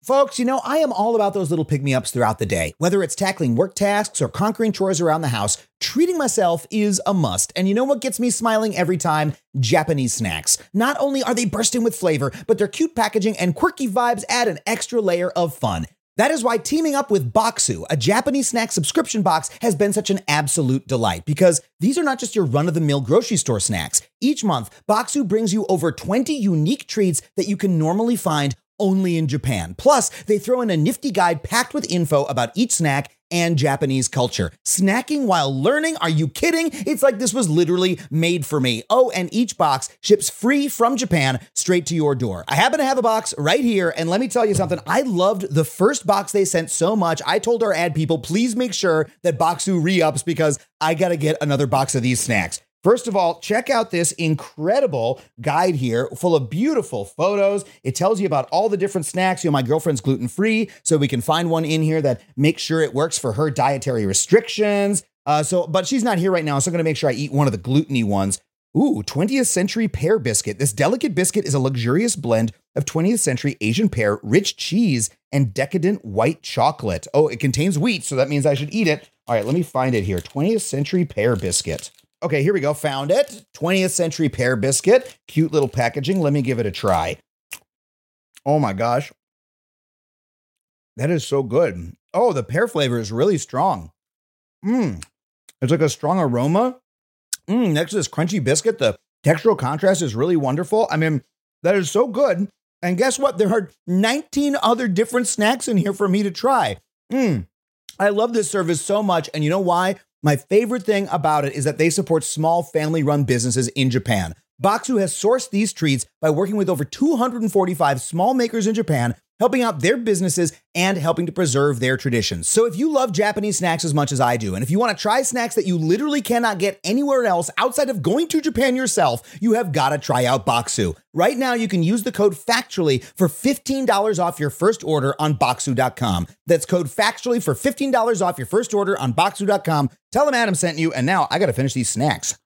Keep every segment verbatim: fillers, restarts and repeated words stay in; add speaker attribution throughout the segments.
Speaker 1: Folks, you know, I am all about those little pick-me-ups throughout the day. Whether it's tackling work tasks or conquering chores around the house, treating myself is a must. And you know what gets me smiling every time? Japanese snacks. Not only are they bursting with flavor, but their cute packaging and quirky vibes add an extra layer of fun. That is why teaming up with Bokksu, a Japanese snack subscription box, has been such an absolute delight, because these are not just your run-of-the-mill grocery store snacks. Each month, Bokksu brings you over twenty unique treats that you can normally find only in Japan. Plus, they throw in a nifty guide packed with info about each snack and Japanese culture. Snacking while learning? Are you kidding? It's like this was literally made for me. Oh, and each box ships free from Japan straight to your door. I happen to have a box right here, and let me tell you something. I loved the first box they sent so much, I told our ad people, please make sure that Bokksu re-ups because I gotta get another box of these snacks. First of all, check out this incredible guide here full of beautiful photos. It tells you about all the different snacks. You know, my girlfriend's gluten-free, so we can find one in here that makes sure it works for her dietary restrictions. Uh, so, but she's not here right now, so I'm going to make sure I eat one of the gluten-y ones. Ooh, twentieth century pear biscuit. This delicate biscuit is a luxurious blend of twentieth century Asian pear, rich cheese, and decadent white chocolate. Oh, it contains wheat, so that means I should eat it. All right, let me find it here. twentieth century pear biscuit. Okay, here we go. Found it. twentieth century pear biscuit. Cute little packaging. Let me give it a try. Oh my gosh. That is so good. Oh, the pear flavor is really strong. Mmm. It's like a strong aroma. Mmm. Next to this crunchy biscuit, the textural contrast is really wonderful. I mean, that is so good. And guess what? There are nineteen other different snacks in here for me to try. Mmm. I love this service so much. And you know why? My favorite thing about it is that they support small family-run businesses in Japan. Bokksu has sourced these treats by working with over two hundred forty-five small makers in Japan, helping out their businesses and helping to preserve their traditions. So if you love Japanese snacks as much as I do, and if you want to try snacks that you literally cannot get anywhere else outside of going to Japan yourself, you have got to try out Bokksu. Right now, you can use the code FACTUALLY for fifteen dollars off your first order on Bokksu dot com. That's code FACTUALLY for fifteen dollars off your first order on Bokksu dot com. Tell them Adam sent you, and now I got to finish these snacks.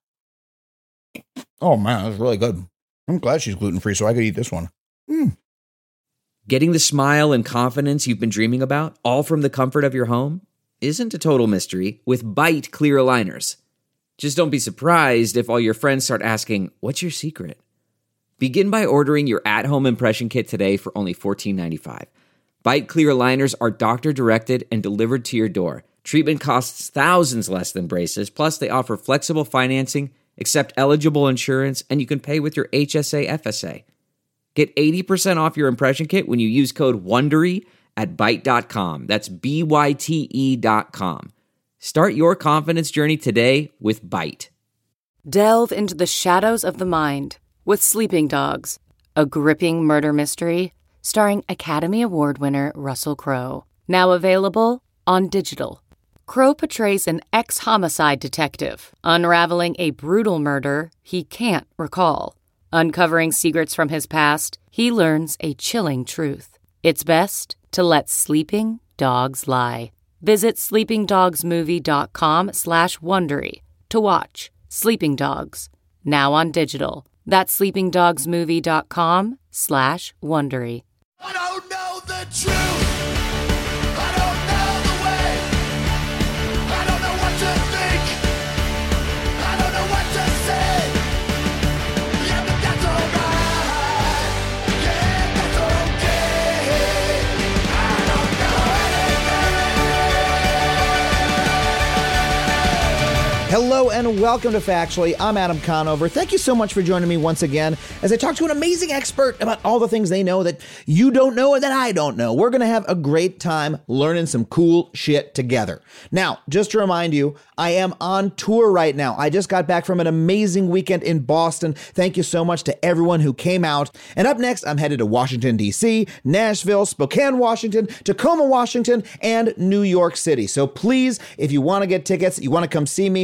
Speaker 1: Oh man, that's really good. I'm glad she's gluten-free so I could eat this one. Mm.
Speaker 2: Getting the smile and confidence you've been dreaming about, all from the comfort of your home, isn't a total mystery with Byte clear aligners. Just don't be surprised if all your friends start asking, what's your secret? Begin by ordering your at-home impression kit today for only fourteen ninety-five. Byte clear aligners are doctor-directed and delivered to your door. Treatment costs thousands less than braces, plus they offer flexible financing, accept eligible insurance, and you can pay with your H S A F S A. Get eighty percent off your impression kit when you use code WONDERY at byte dot com. That's B Y T E dot com. Start your confidence journey today with Byte.
Speaker 3: Delve into the shadows of the mind with Sleeping Dogs, a gripping murder mystery starring Academy Award winner Russell Crowe. Now available on digital. Crowe portrays an ex-homicide detective unraveling a brutal murder he can't recall. Uncovering secrets from his past, he learns a chilling truth. It's best to let sleeping dogs lie. Visit sleepingdogsmovie.com slash Wondery to watch Sleeping Dogs, now on digital. That's sleepingdogsmovie.com slash Wondery.
Speaker 4: I don't know the truth. I don't know the way. I don't know what to think. I don't know what to say. Yeah, but that's alright. Yeah, that's okay. I don't know anything.
Speaker 1: Hello and welcome to Factually. I'm Adam Conover. Thank you so much for joining me once again as I talk to an amazing expert about all the things they know that you don't know and that I don't know. We're going to have a great time learning some cool shit together. Now, just to remind you, I am on tour right now. I just got back from an amazing weekend in Boston. Thank you so much to everyone who came out. And up next, I'm headed to Washington, D C, Nashville, Spokane, Washington, Tacoma, Washington, and New York City. So please, if you want to get tickets, you want to come see me, head to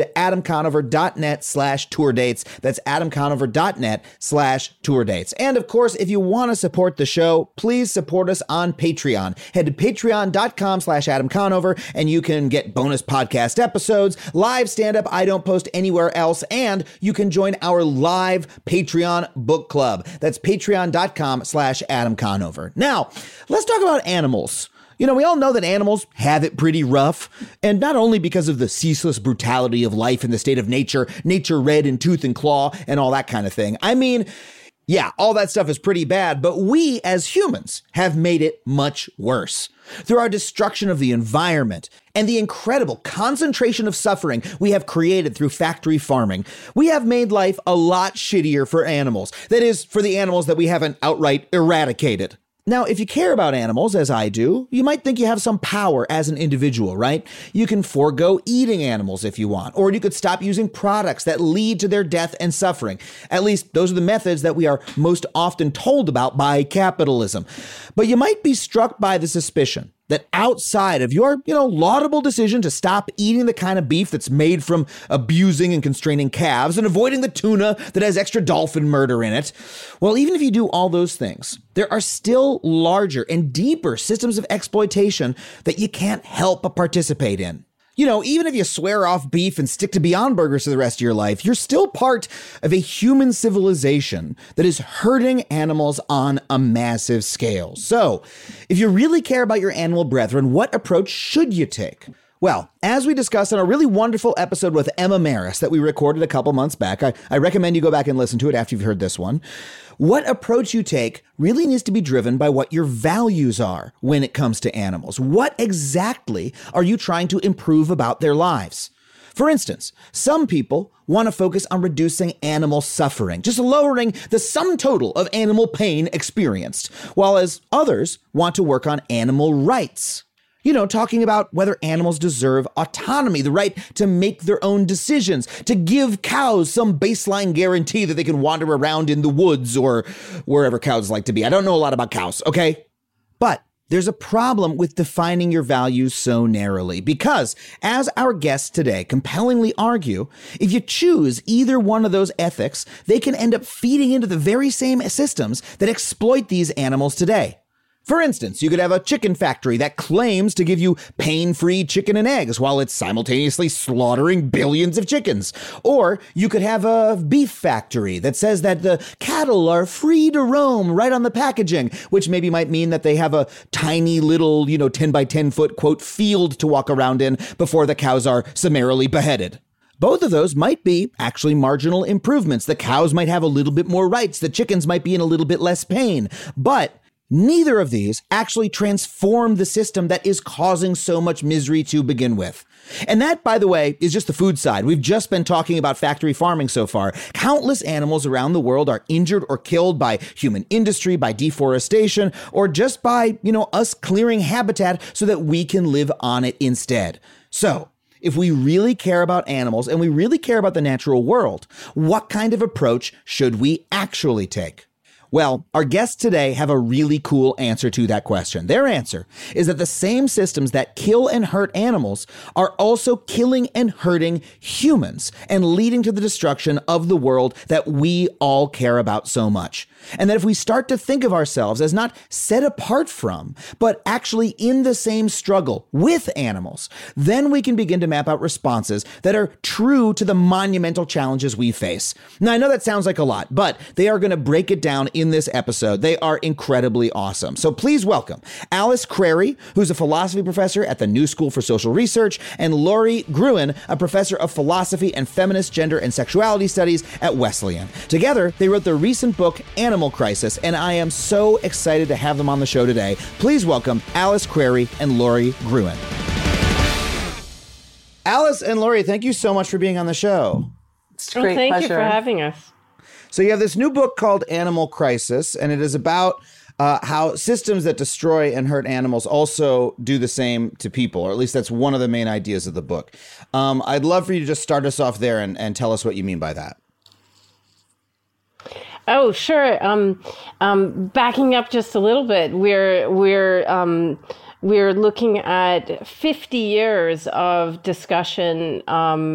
Speaker 1: at adamconover.net slash tour dates. That's adamconover.net slash tour dates. And of course, if you want to support the show, please support us on Patreon. Head to patreon.com slash adamconover and you can get bonus podcast episodes, live stand-up I don't post anywhere else, and you can join our live Patreon book club. That's patreon.com slash adamconover. Now, let's talk about animals. You know, we all know that animals have it pretty rough, and not only because of the ceaseless brutality of life in the state of nature, nature red in tooth and claw, and all that kind of thing. I mean, yeah, all that stuff is pretty bad, but we as humans have made it much worse. Through our destruction of the environment and the incredible concentration of suffering we have created through factory farming, we have made life a lot shittier for animals. That is, for the animals that we haven't outright eradicated. Now, if you care about animals, as I do, you might think you have some power as an individual, right? You can forego eating animals if you want, or you could stop using products that lead to their death and suffering. At least those are the methods that we are most often told about by capitalism. But you might be struck by the suspicion that outside of your, you know, laudable decision to stop eating the kind of beef that's made from abusing and constraining calves and avoiding the tuna that has extra dolphin murder in it, well, even if you do all those things, there are still larger and deeper systems of exploitation that you can't help but participate in. You know, even if you swear off beef and stick to Beyond Burgers for the rest of your life, you're still part of a human civilization that is hurting animals on a massive scale. So, if you really care about your animal brethren, what approach should you take? Well, as we discussed on a really wonderful episode with Emma Maris that we recorded a couple months back, I, I recommend you go back and listen to it after you've heard this one. What approach you take really needs to be driven by what your values are when it comes to animals. What exactly are you trying to improve about their lives? For instance, some people want to focus on reducing animal suffering, just lowering the sum total of animal pain experienced, while as others want to work on animal rights. You know, talking about whether animals deserve autonomy, the right to make their own decisions, to give cows some baseline guarantee that they can wander around in the woods or wherever cows like to be. I don't know a lot about cows, okay? But there's a problem with defining your values so narrowly because, as our guests today compellingly argue, if you choose either one of those ethics, they can end up feeding into the very same systems that exploit these animals today. For instance, you could have a chicken factory that claims to give you pain-free chicken and eggs while it's simultaneously slaughtering billions of chickens. Or you could have a beef factory that says that the cattle are free to roam right on the packaging, which maybe might mean that they have a tiny little, you know, ten by ten foot, quote, field to walk around in before the cows are summarily beheaded. Both of those might be actually marginal improvements. The cows might have a little bit more rights. The chickens might be in a little bit less pain. But neither of these actually transform the system that is causing so much misery to begin with. And that, by the way, is just the food side. We've just been talking about factory farming so far. Countless animals around the world are injured or killed by human industry, by deforestation, or just by, you know, us clearing habitat so that we can live on it instead. So, if we really care about animals and we really care about the natural world, what kind of approach should we actually take? Well, our guests today have a really cool answer to that question. Their answer is that the same systems that kill and hurt animals are also killing and hurting humans and leading to the destruction of the world that we all care about so much. And that if we start to think of ourselves as not set apart from, but actually in the same struggle with animals, then we can begin to map out responses that are true to the monumental challenges we face. Now, I know that sounds like a lot, but they are going to break it down in this episode. They are incredibly awesome. So please welcome Alice Crary, who's a philosophy professor at the New School for Social Research, and Laurie Gruen, a professor of philosophy and feminist gender and sexuality studies at Wesleyan. Together, they wrote the recent book, Animal Crisis, and I am so excited to have them on the show today. Please welcome Alice Crary and Laurie Gruen. Alice and Laurie, thank you so much for being on the show.
Speaker 5: It's a great well, thank pleasure. you for having us.
Speaker 1: So you have this new book called Animal Crisis, and it is about uh, how systems that destroy and hurt animals also do the same to people, or at least that's one of the main ideas of the book. Um, I'd love for you to just start us off there and, and tell us what you mean by that.
Speaker 5: Oh, sure. Um, um, backing up just a little bit, we're we're um, we're looking at fifty years of discussion um,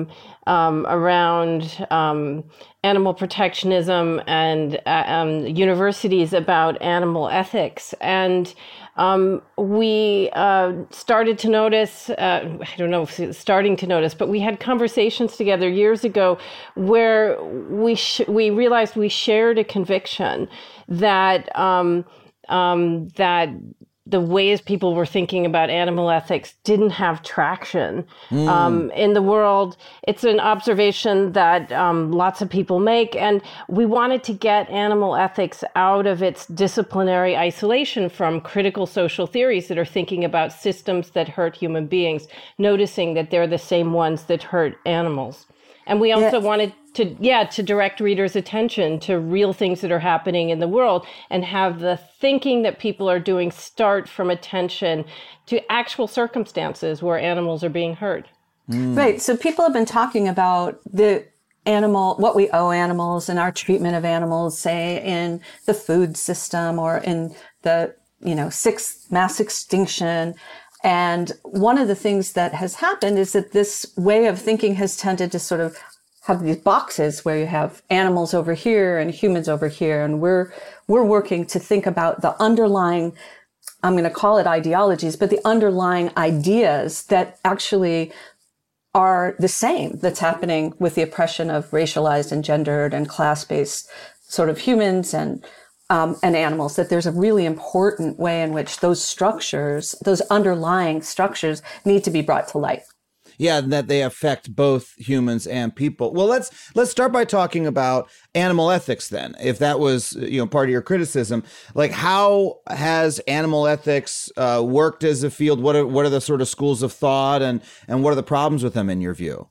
Speaker 5: um, around um, animal protectionism and uh, um, universities about animal ethics. And um, we uh, started to notice, uh, I don't know if it's starting to notice, but we had conversations together years ago where we sh- we realized we shared a conviction that um, um, that the ways people were thinking about animal ethics didn't have traction mm. um, in the world. It's an observation that um, lots of people make, and we wanted to get animal ethics out of its disciplinary isolation from critical social theories that are thinking about systems that hurt human beings, noticing that they're the same ones that hurt animals. And we also yes. wanted to, yeah, to direct readers' attention to real things that are happening in the world and have the thinking that people are doing start from attention to actual circumstances where animals are being hurt.
Speaker 6: Mm. Right. So people have been talking about the animal, what we owe animals and our treatment of animals, say in the food system or in the, you know, sixth mass extinction. And one of the things that has happened is that this way of thinking has tended to sort of have these boxes where you have animals over here and humans over here. And we're, we're working to think about the underlying, I'm going to call it ideologies, but the underlying ideas that actually are the same that's happening with the oppression of racialized and gendered and class-based sort of humans and Um, and animals, that there's a really important way in which those structures, those underlying structures need to be brought to light.
Speaker 1: Yeah, that they affect both humans and people. Well, let's let's start by talking about animal ethics then. If that was, you know, part of your criticism, like how has animal ethics uh, worked as a field? What are what are the sort of schools of thought, and and what are the problems with them in your view?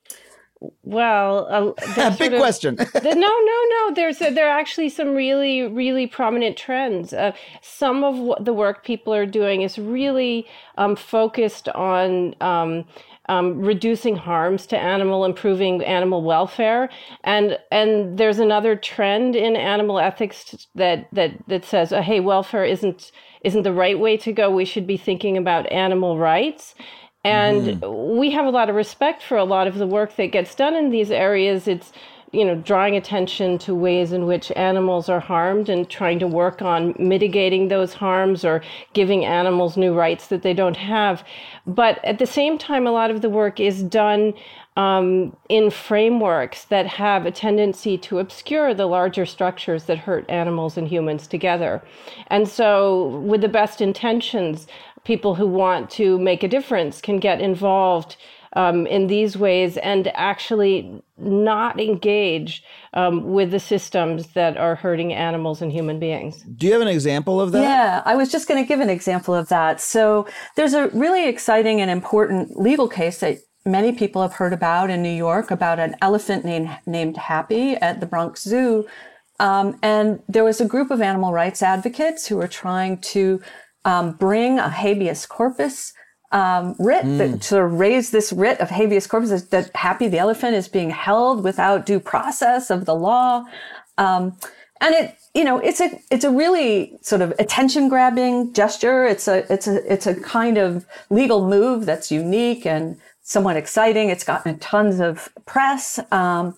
Speaker 5: Well, uh,
Speaker 1: big
Speaker 5: of,
Speaker 1: question.
Speaker 5: the, no, no, no. There's a, there are actually some really, really prominent trends. Uh, some of what the work people are doing is really um, focused on um, um, reducing harms to animal, improving animal welfare, and and there's another trend in animal ethics that that that says, oh, hey, welfare isn't isn't the right way to go. We should be thinking about animal rights. And mm. we have a lot of respect for a lot of the work that gets done in these areas. It's, you know, drawing attention to ways in which animals are harmed and trying to work on mitigating those harms or giving animals new rights that they don't have. But at the same time, a lot of the work is done um, in frameworks that have a tendency to obscure the larger structures that hurt animals and humans together. And so with the best intentions, people who want to make a difference can get involved um, in these ways and actually not engage um, with the systems that are hurting animals and human beings.
Speaker 1: Do you have an example of that?
Speaker 6: Yeah, I was just going to give an example of that. So there's a really exciting and important legal case that many people have heard about in New York about an elephant named, named Happy at the Bronx Zoo. Um, and there was a group of animal rights advocates who were trying to Um, bring a habeas corpus um, writ, mm. that, to raise this writ of habeas corpus that, that Happy the elephant is being held without due process of the law. Um, and it, you know, it's a, it's a really sort of attention grabbing gesture. It's a, it's a, it's a kind of legal move that's unique and somewhat exciting. It's gotten tons of press. Um,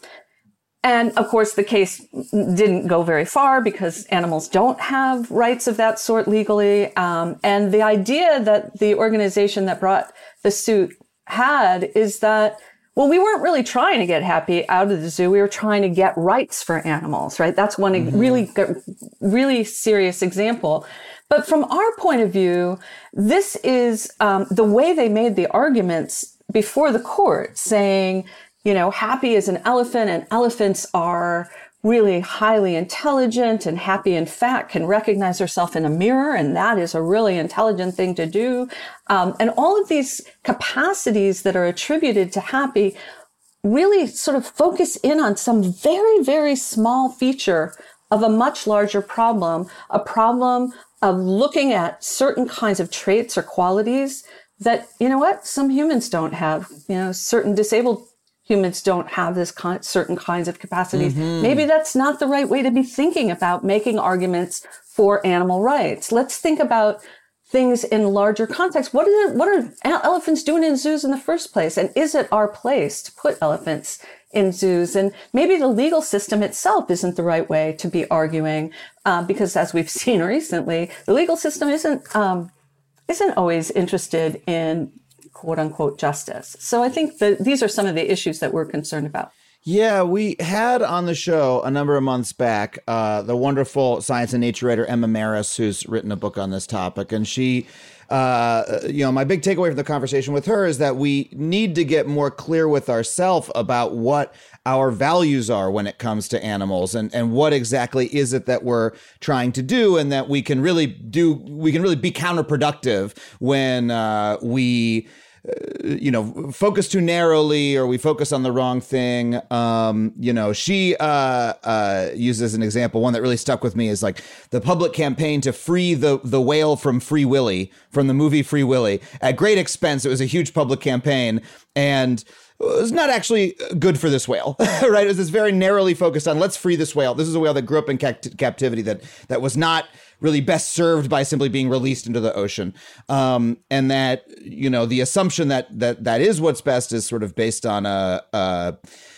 Speaker 6: And of course, the case didn't go very far because animals don't have rights of that sort legally. Um, and the idea that the organization that brought the suit had is that, well, we weren't really trying to get Happy out of the zoo. We were trying to get rights for animals, right? That's one mm-hmm. really, really serious example. But from our point of view, this is um, the way they made the arguments before the court, saying, you know, Happy is an elephant and elephants are really highly intelligent, and Happy, in fact, can recognize herself in a mirror. And that is a really intelligent thing to do. Um, and all of these capacities that are attributed to Happy really sort of focus in on some very, very small feature of a much larger problem, a problem of looking at certain kinds of traits or qualities that, you know what, some humans don't have, you know, certain disabled humans don't have this kind, certain kinds of capacities. Mm-hmm. Maybe that's not the right way to be thinking about making arguments for animal rights. Let's think about things in larger context. What are, what are elephants doing in zoos in the first place? And is it our place to put elephants in zoos? And maybe the legal system itself isn't the right way to be arguing, uh, because as we've seen recently, the legal system isn't um, isn't always interested in quote unquote justice. So I think that these are some of the issues that we're concerned about.
Speaker 1: Yeah, we had on the show a number of months back uh, the wonderful science and nature writer Emma Maris, who's written a book on this topic. And she, uh, you know, my big takeaway from the conversation with her is that we need to get more clear with ourselves about what our values are when it comes to animals, and, and what exactly is it that we're trying to do, and that we can really do, we can really be counterproductive when uh, we Uh, you know, focus too narrowly, or we focus on the wrong thing. Um, you know, she uh, uh, uses an example, one that really stuck with me, is like the public campaign to free the the whale from Free Willy, from the movie Free Willy, at great expense. It was a huge public campaign, and it was not actually good for this whale, right? It was this very narrowly focused on, let's free this whale. This is a whale that grew up in cact- captivity that that was not really best served by simply being released into the ocean. Um, and that, you know, the assumption that that that is what's best is sort of based on a, a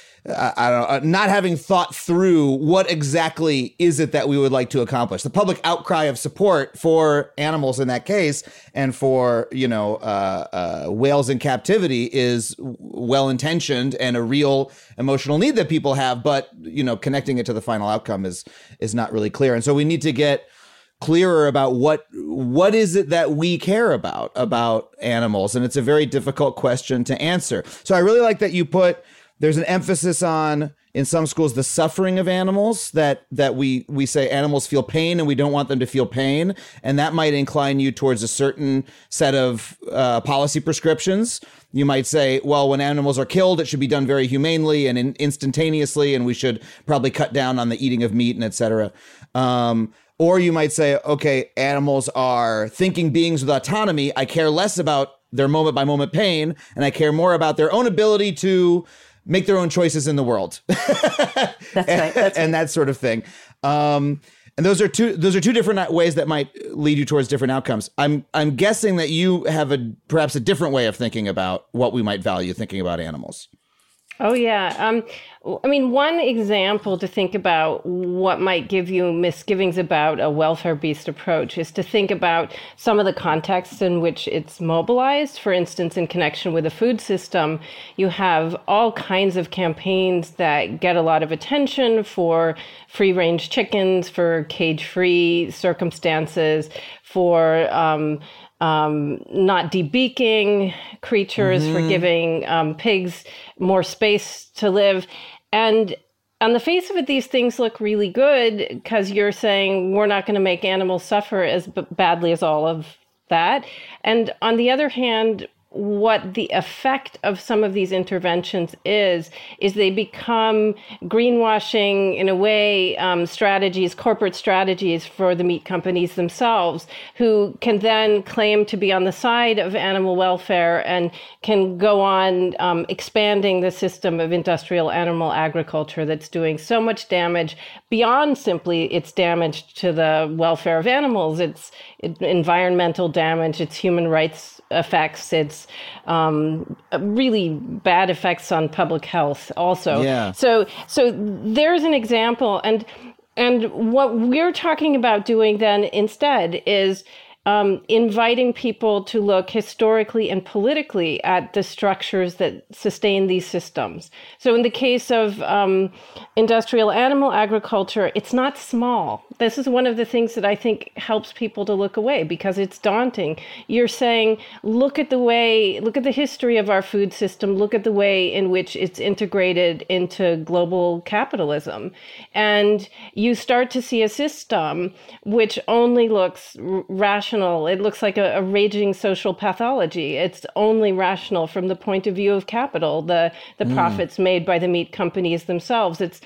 Speaker 1: I, I don't know, not having thought through what exactly is it that we would like to accomplish. The public outcry of support for animals in that case, and for, you know, uh, uh, whales in captivity, is well-intentioned and a real emotional need that people have, but, you know, connecting it to the final outcome is is not really clear. And so we need to get clearer about what what is it that we care about about animals, and it's a very difficult question to answer. So I really like that you put, there's an emphasis on, in some schools, the suffering of animals, that that we we say animals feel pain and we don't want them to feel pain, and that might incline you towards a certain set of uh, policy prescriptions. You might say, well, when animals are killed, it should be done very humanely and in, instantaneously, and we should probably cut down on the eating of meat and et cetera. Um, Or you might say, okay, animals are thinking beings with autonomy. I care less about their moment by moment pain, and I care more about their own ability to make their own choices in the world.
Speaker 6: That's right. That's right.
Speaker 1: And that sort of thing. Um, and those are two those are two different ways that might lead you towards different outcomes. I'm I'm guessing that you have a perhaps a different way of thinking about what we might value thinking about animals.
Speaker 5: Oh, yeah. Um, I mean, one example to think about what might give you misgivings about a welfare-based approach is to think about some of the contexts in which it's mobilized. For instance, in connection with the food system, you have all kinds of campaigns that get a lot of attention for free-range chickens, for cage-free circumstances, for um, Um, not debeaking creatures, mm-hmm. for giving um, pigs more space to live. And on the face of it, these things look really good because you're saying we're not going to make animals suffer as b- badly as all of that. And on the other hand, what the effect of some of these interventions is, is they become greenwashing, in a way, um, strategies, corporate strategies for the meat companies themselves, who can then claim to be on the side of animal welfare and can go on um, expanding the system of industrial animal agriculture that's doing so much damage beyond simply its damage to the welfare of animals. It's it, environmental damage, it's human rights effects, it's um, really bad effects on public health also.
Speaker 1: Yeah.
Speaker 5: So so there's an example. And and what we're talking about doing then instead is um, inviting people to look historically and politically at the structures that sustain these systems. So in the case of um, industrial animal agriculture, it's not small. This is one of the things that I think helps people to look away because it's daunting. You're saying, look at the way, look at the history of our food system, look at the way in which it's integrated into global capitalism. And you start to see a system which only looks r- rational. It looks like a, a raging social pathology. It's only rational from the point of view of capital, the, the mm. profits made by the meat companies themselves. It's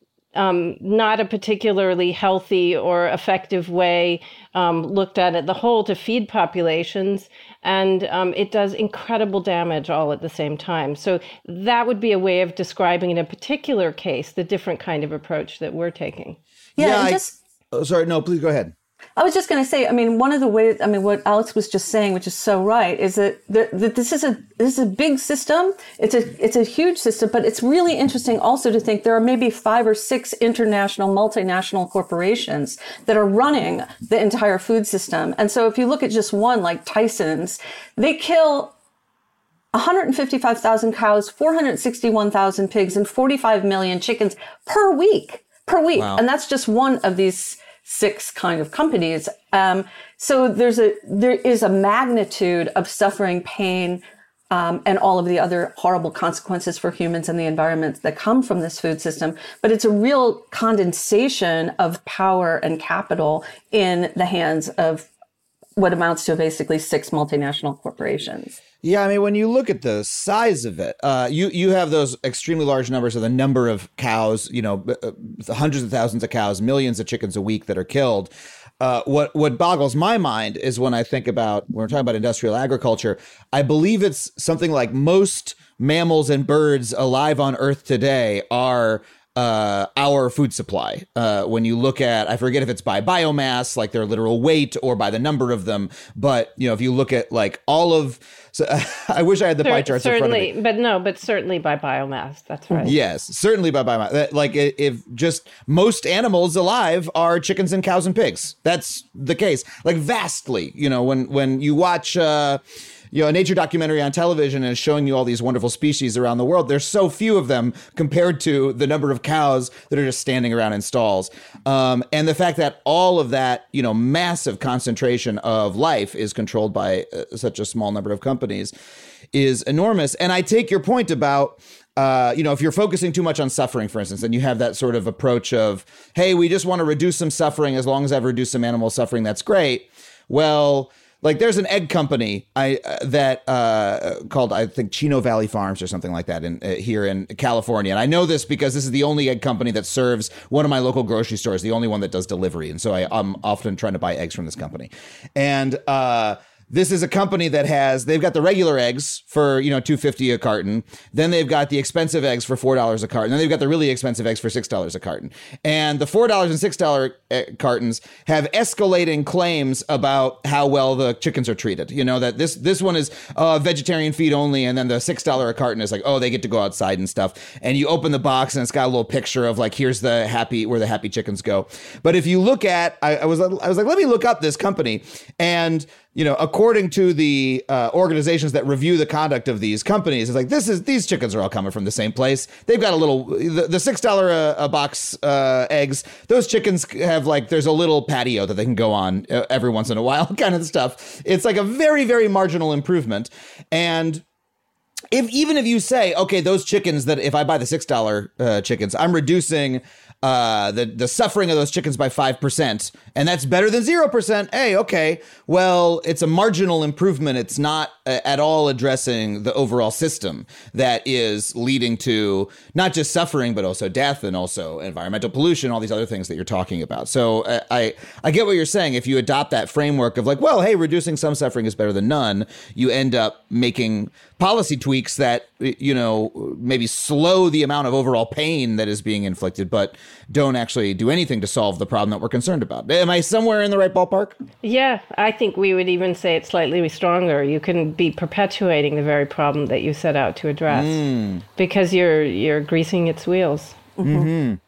Speaker 5: Um, not a particularly healthy or effective way um, looked at at the whole to feed populations. And um, it does incredible damage all at the same time. So that would be a way of describing in a particular case the different kind of approach that we're taking.
Speaker 6: Yeah,
Speaker 1: yeah
Speaker 6: and
Speaker 1: I,
Speaker 6: just
Speaker 1: oh, sorry, no, please go ahead.
Speaker 6: I was just going to say, I mean, one of the ways, I mean, what Alex was just saying, which is so right, is that, that, that this is a this is a big system. It's a it's a huge system, but it's really interesting also to think there are maybe five or six international, multinational corporations that are running the entire food system. And so if you look at just one, like Tyson's, they kill one hundred fifty-five thousand cows, four hundred sixty-one thousand pigs, and forty-five million chickens per week, per week.
Speaker 1: Wow.
Speaker 6: And that's just one of these six kind of companies. Um, so there's a, there is a magnitude of suffering, pain, um, and all of the other horrible consequences for humans and the environment that come from this food system. But it's a real condensation of power and capital in the hands of what amounts to basically six multinational corporations.
Speaker 1: Yeah, I mean, when you look at the size of it, uh, you you have those extremely large numbers of the number of cows, you know, uh, hundreds of thousands of cows, millions of chickens a week that are killed. Uh, what what boggles my mind is when I think about, when we're talking about industrial agriculture, I believe it's something like most mammals and birds alive on Earth today are Uh, our food supply. Uh, when you look at, I forget if it's by biomass, like their literal weight, or by the number of them. But, you know, if you look at like all of, so, uh, I wish I had the pie charts
Speaker 5: certainly,
Speaker 1: in front of me.
Speaker 5: but no, but certainly by biomass. That's right.
Speaker 1: Yes, certainly by biomass. That, like if just most animals alive are chickens and cows and pigs. That's the case. Like vastly, you know, when, when you watch, uh, you know, a nature documentary on television and is showing you all these wonderful species around the world, there's so few of them compared to the number of cows that are just standing around in stalls. Um, and the fact that all of that, you know, massive concentration of life is controlled by uh, such a small number of companies is enormous. And I take your point about, uh, you know, if you're focusing too much on suffering, for instance, and you have that sort of approach of, hey, we just want to reduce some suffering. As long as I've reduced some animal suffering, that's great. Well, like there's an egg company I uh, that uh, called, I think, Chino Valley Farms or something like that in uh, here in California. And I know this because this is the only egg company that serves one of my local grocery stores, the only one that does delivery. And so I, I'm often trying to buy eggs from this company. And uh, this is a company that has, they've got the regular eggs for, you know, two dollars and fifty cents a carton. Then they've got the expensive eggs for four dollars a carton. Then they've got the really expensive eggs for six dollars a carton. And the four dollars and six dollars cartons have escalating claims about how well the chickens are treated. You know, that this this one is uh, vegetarian feed only. And then the six dollars a carton is like, oh, they get to go outside and stuff. And you open the box and it's got a little picture of like, here's the happy, where the happy chickens go. But if you look at, I, I was I was like, let me look up this company. And you know, according to the uh, organizations that review the conduct of these companies, it's like, this is, these chickens are all coming from the same place. They've got a little, the, the six dollars a, a box uh, eggs, those chickens have like, there's a little patio that they can go on uh, every once in a while kind of stuff. It's like a very, very marginal improvement. And if even if you say, okay, those chickens that if I buy the six dollars uh, chickens, I'm reducing uh, the, the suffering of those chickens by five percent, and that's better than zero percent. Hey, okay, well, it's a marginal improvement. It's not uh, at all addressing the overall system that is leading to not just suffering, but also death and also environmental pollution, all these other things that you're talking about. So uh, I, I get what you're saying. If you adopt that framework of like, well, hey, reducing some suffering is better than none, you end up making policy tweaks that, you know, maybe slow the amount of overall pain that is being inflicted, but don't actually do anything to solve the problem that we're concerned about. Am I somewhere in the right ballpark?
Speaker 5: Yeah, I think we would even say it's slightly stronger. You can be perpetuating the very problem that you set out to address mm. because you're you're greasing its wheels.
Speaker 1: Mm-hmm.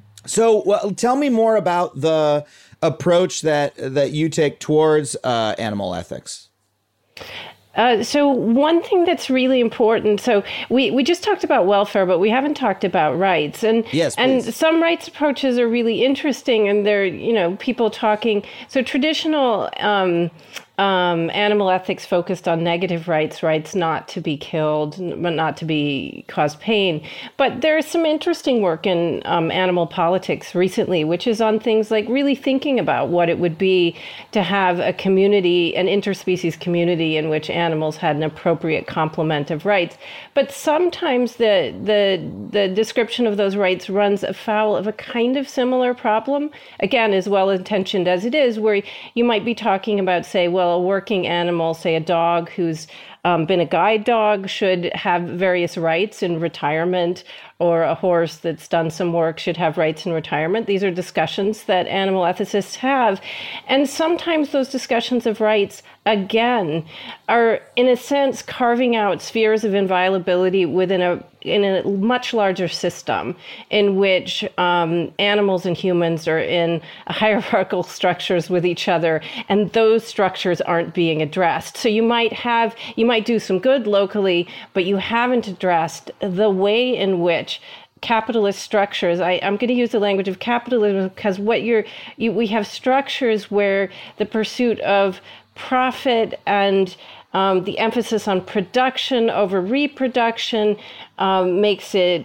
Speaker 1: So, well, tell me more about the approach that that you take towards uh, animal ethics.
Speaker 5: Uh, so one thing that's really important, so we, we just talked about welfare, but we haven't talked about rights. And
Speaker 1: yes,
Speaker 5: and
Speaker 1: please.
Speaker 5: Some rights approaches are really interesting, and they're, you know, people talking. So traditional um, um, animal ethics focused on negative rights, rights not to be killed, but not to be cause pain. But there's some interesting work in um, animal politics recently, which is on things like really thinking about what it would be to have a community, an interspecies community in which animals had an appropriate complement of rights. But sometimes the the the description of those rights runs afoul of a kind of similar problem, again, as well-intentioned as it is, where you might be talking about, say, well, a working animal, say a dog who's um, been a guide dog should have various rights in retirement, or a horse that's done some work should have rights in retirement. These are discussions that animal ethicists have. And sometimes those discussions of rights, again, are in a sense carving out spheres of inviolability within a in a much larger system in which um, animals and humans are in hierarchical structures with each other, and those structures aren't being addressed. So you might have, you might do some good locally, but you haven't addressed the way in which capitalist structures, I, I'm going to use the language of capitalism because what you're, you, we have structures where the pursuit of profit and um, the emphasis on production over reproduction um, makes it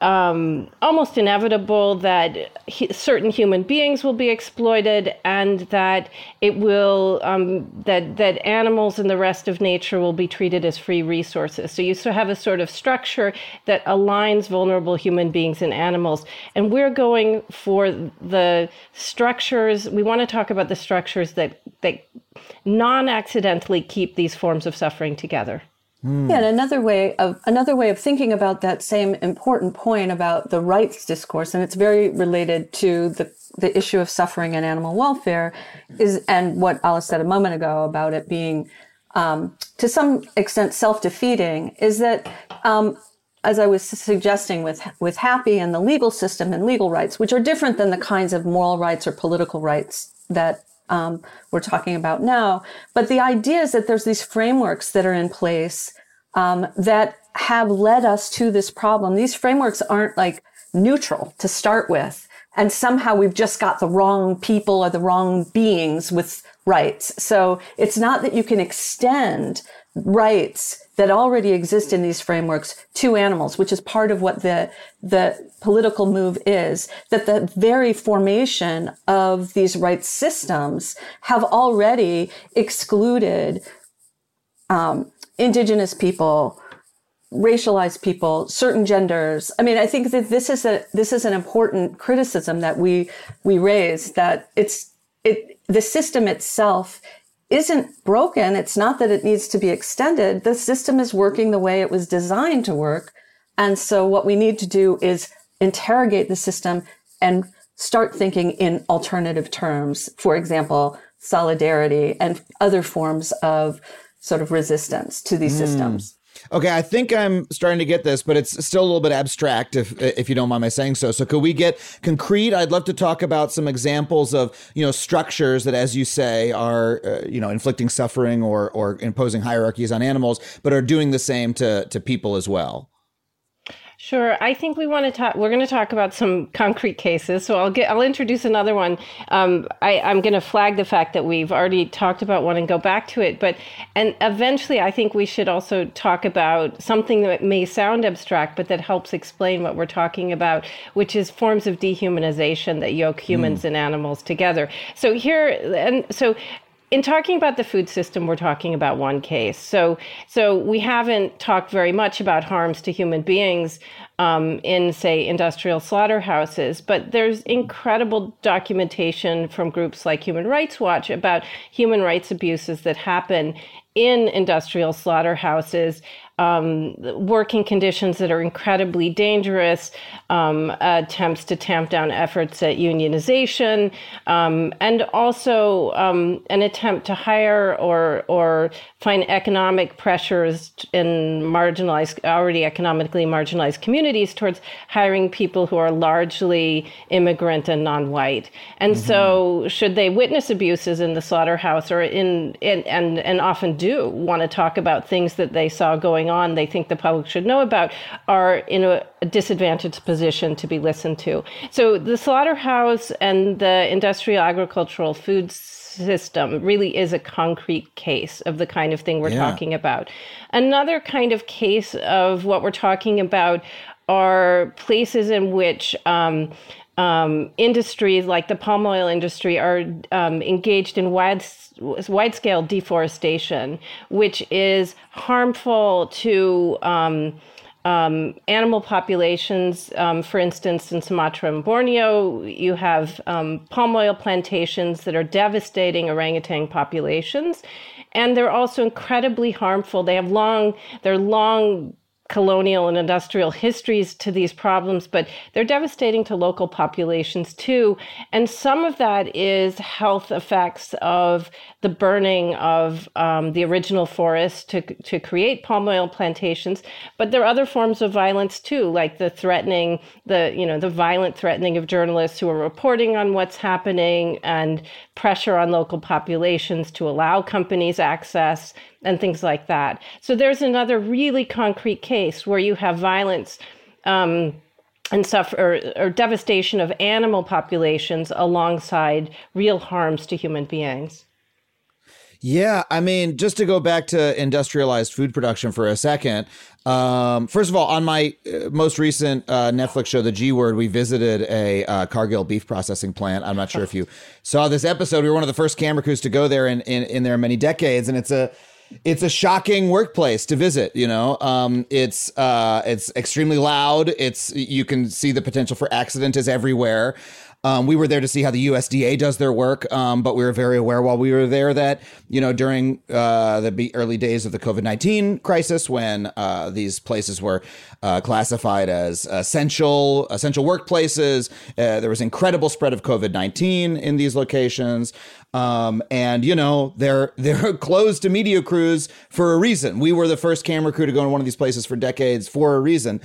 Speaker 5: um, almost inevitable that he, certain human beings will be exploited, and that it will um, that that animals and the rest of nature will be treated as free resources. So you still have a sort of structure that aligns vulnerable human beings and animals, and we're going for the structures. We want to talk about the structures that that non-accidentally keep these forms of suffering together.
Speaker 6: Yeah, and another way of another way of thinking about that same important point about the rights discourse, and it's very related to the the issue of suffering and animal welfare, is and what Alice said a moment ago about it being um, to some extent self-defeating, is that um, as I was suggesting with with Happy and the legal system and legal rights, which are different than the kinds of moral rights or political rights that Um, we're talking about now. But the idea is that there's these frameworks that are in place um, that have led us to this problem. These frameworks aren't like neutral to start with, and somehow we've just got the wrong people or the wrong beings with rights. So it's not that you can extend rights that already exist in these frameworks to animals, which is part of what the the political move is, that the very formation of these rights systems have already excluded um, indigenous people, racialized people, certain genders. I mean, I think that this is a this is an important criticism that we we raise, that it's it the system itself isn't broken. It's not that it needs to be extended. The system is working the way it was designed to work. And so what we need to do is interrogate the system and start thinking in alternative terms. For example, solidarity and other forms of sort of resistance to these mm. systems.
Speaker 1: Okay, I think I'm starting to get this, but it's still a little bit abstract, if if you don't mind my saying so. So could we get concrete? I'd love to talk about some examples of, you know, structures that, as you say, are, uh, you know, inflicting suffering or or imposing hierarchies on animals, but are doing the same to to people as well.
Speaker 5: Sure. I think we want to talk, we're going to talk about some concrete cases. So I'll get, I'll introduce another one. Um, I, I'm going to flag the fact that we've already talked about one and go back to it. But, and eventually I think we should also talk about something that may sound abstract, but that helps explain what we're talking about, which is forms of dehumanization that yoke humans mm. and animals together. So here, and so in talking about the food system, we're talking about one case. So, so we haven't talked very much about harms to human beings um, in, say, industrial slaughterhouses, but there's incredible documentation from groups like Human Rights Watch about human rights abuses that happen in industrial slaughterhouses, um, working conditions that are incredibly dangerous, um, attempts to tamp down efforts at unionization, um, and also um, an attempt to hire or or find economic pressures in marginalized, already economically marginalized communities towards hiring people who are largely immigrant and non-white. And mm-hmm. so should they witness abuses in the slaughterhouse or in, in and, and often do want to talk about things that they saw going on, they think the public should know about, are in a, a disadvantaged position to be listened to. So the slaughterhouse and the industrial agricultural food system really is a concrete case of the kind of thing we're yeah. talking about. Another kind of case of what we're talking about are places in which um, um, industries like the palm oil industry are um, engaged in wide wide-scale deforestation, which is harmful to um, um, animal populations. Um, for instance, in Sumatra and Borneo, you have um, palm oil plantations that are devastating orangutan populations. And they're also incredibly harmful. They have long, they're long colonial and industrial histories to these problems, but they're devastating to local populations too. And some of that is health effects of the burning of um, the original forest to, to create palm oil plantations. But there are other forms of violence too, like the threatening, the, you know, the violent threatening of journalists who are reporting on what's happening, and pressure on local populations to allow companies access and things like that. So there's another really concrete case where you have violence um, and suffer or, or devastation of animal populations alongside real harms to human beings.
Speaker 1: Yeah, I mean, just to go back to industrialized food production for a second. Um, first of all, on my uh, most recent uh, Netflix show, The G Word, we visited a uh, Cargill beef processing plant. I'm not sure if you saw this episode. We were one of the first camera crews to go there in, in, in there many decades, and it's a It's a shocking workplace to visit. You know, um, it's uh, it's extremely loud. It's you can see the potential for accident is everywhere. Um, we were there to see how the U S D A does their work, um, but we were very aware while we were there that, you know, during uh, the early days of the COVID nineteen crisis, when uh, these places were uh, classified as essential essential workplaces, uh, there was incredible spread of COVID nineteen in these locations. Um, and, you know, they're they're closed to media crews for a reason. We were the first camera crew to go to one of these places for decades for a reason.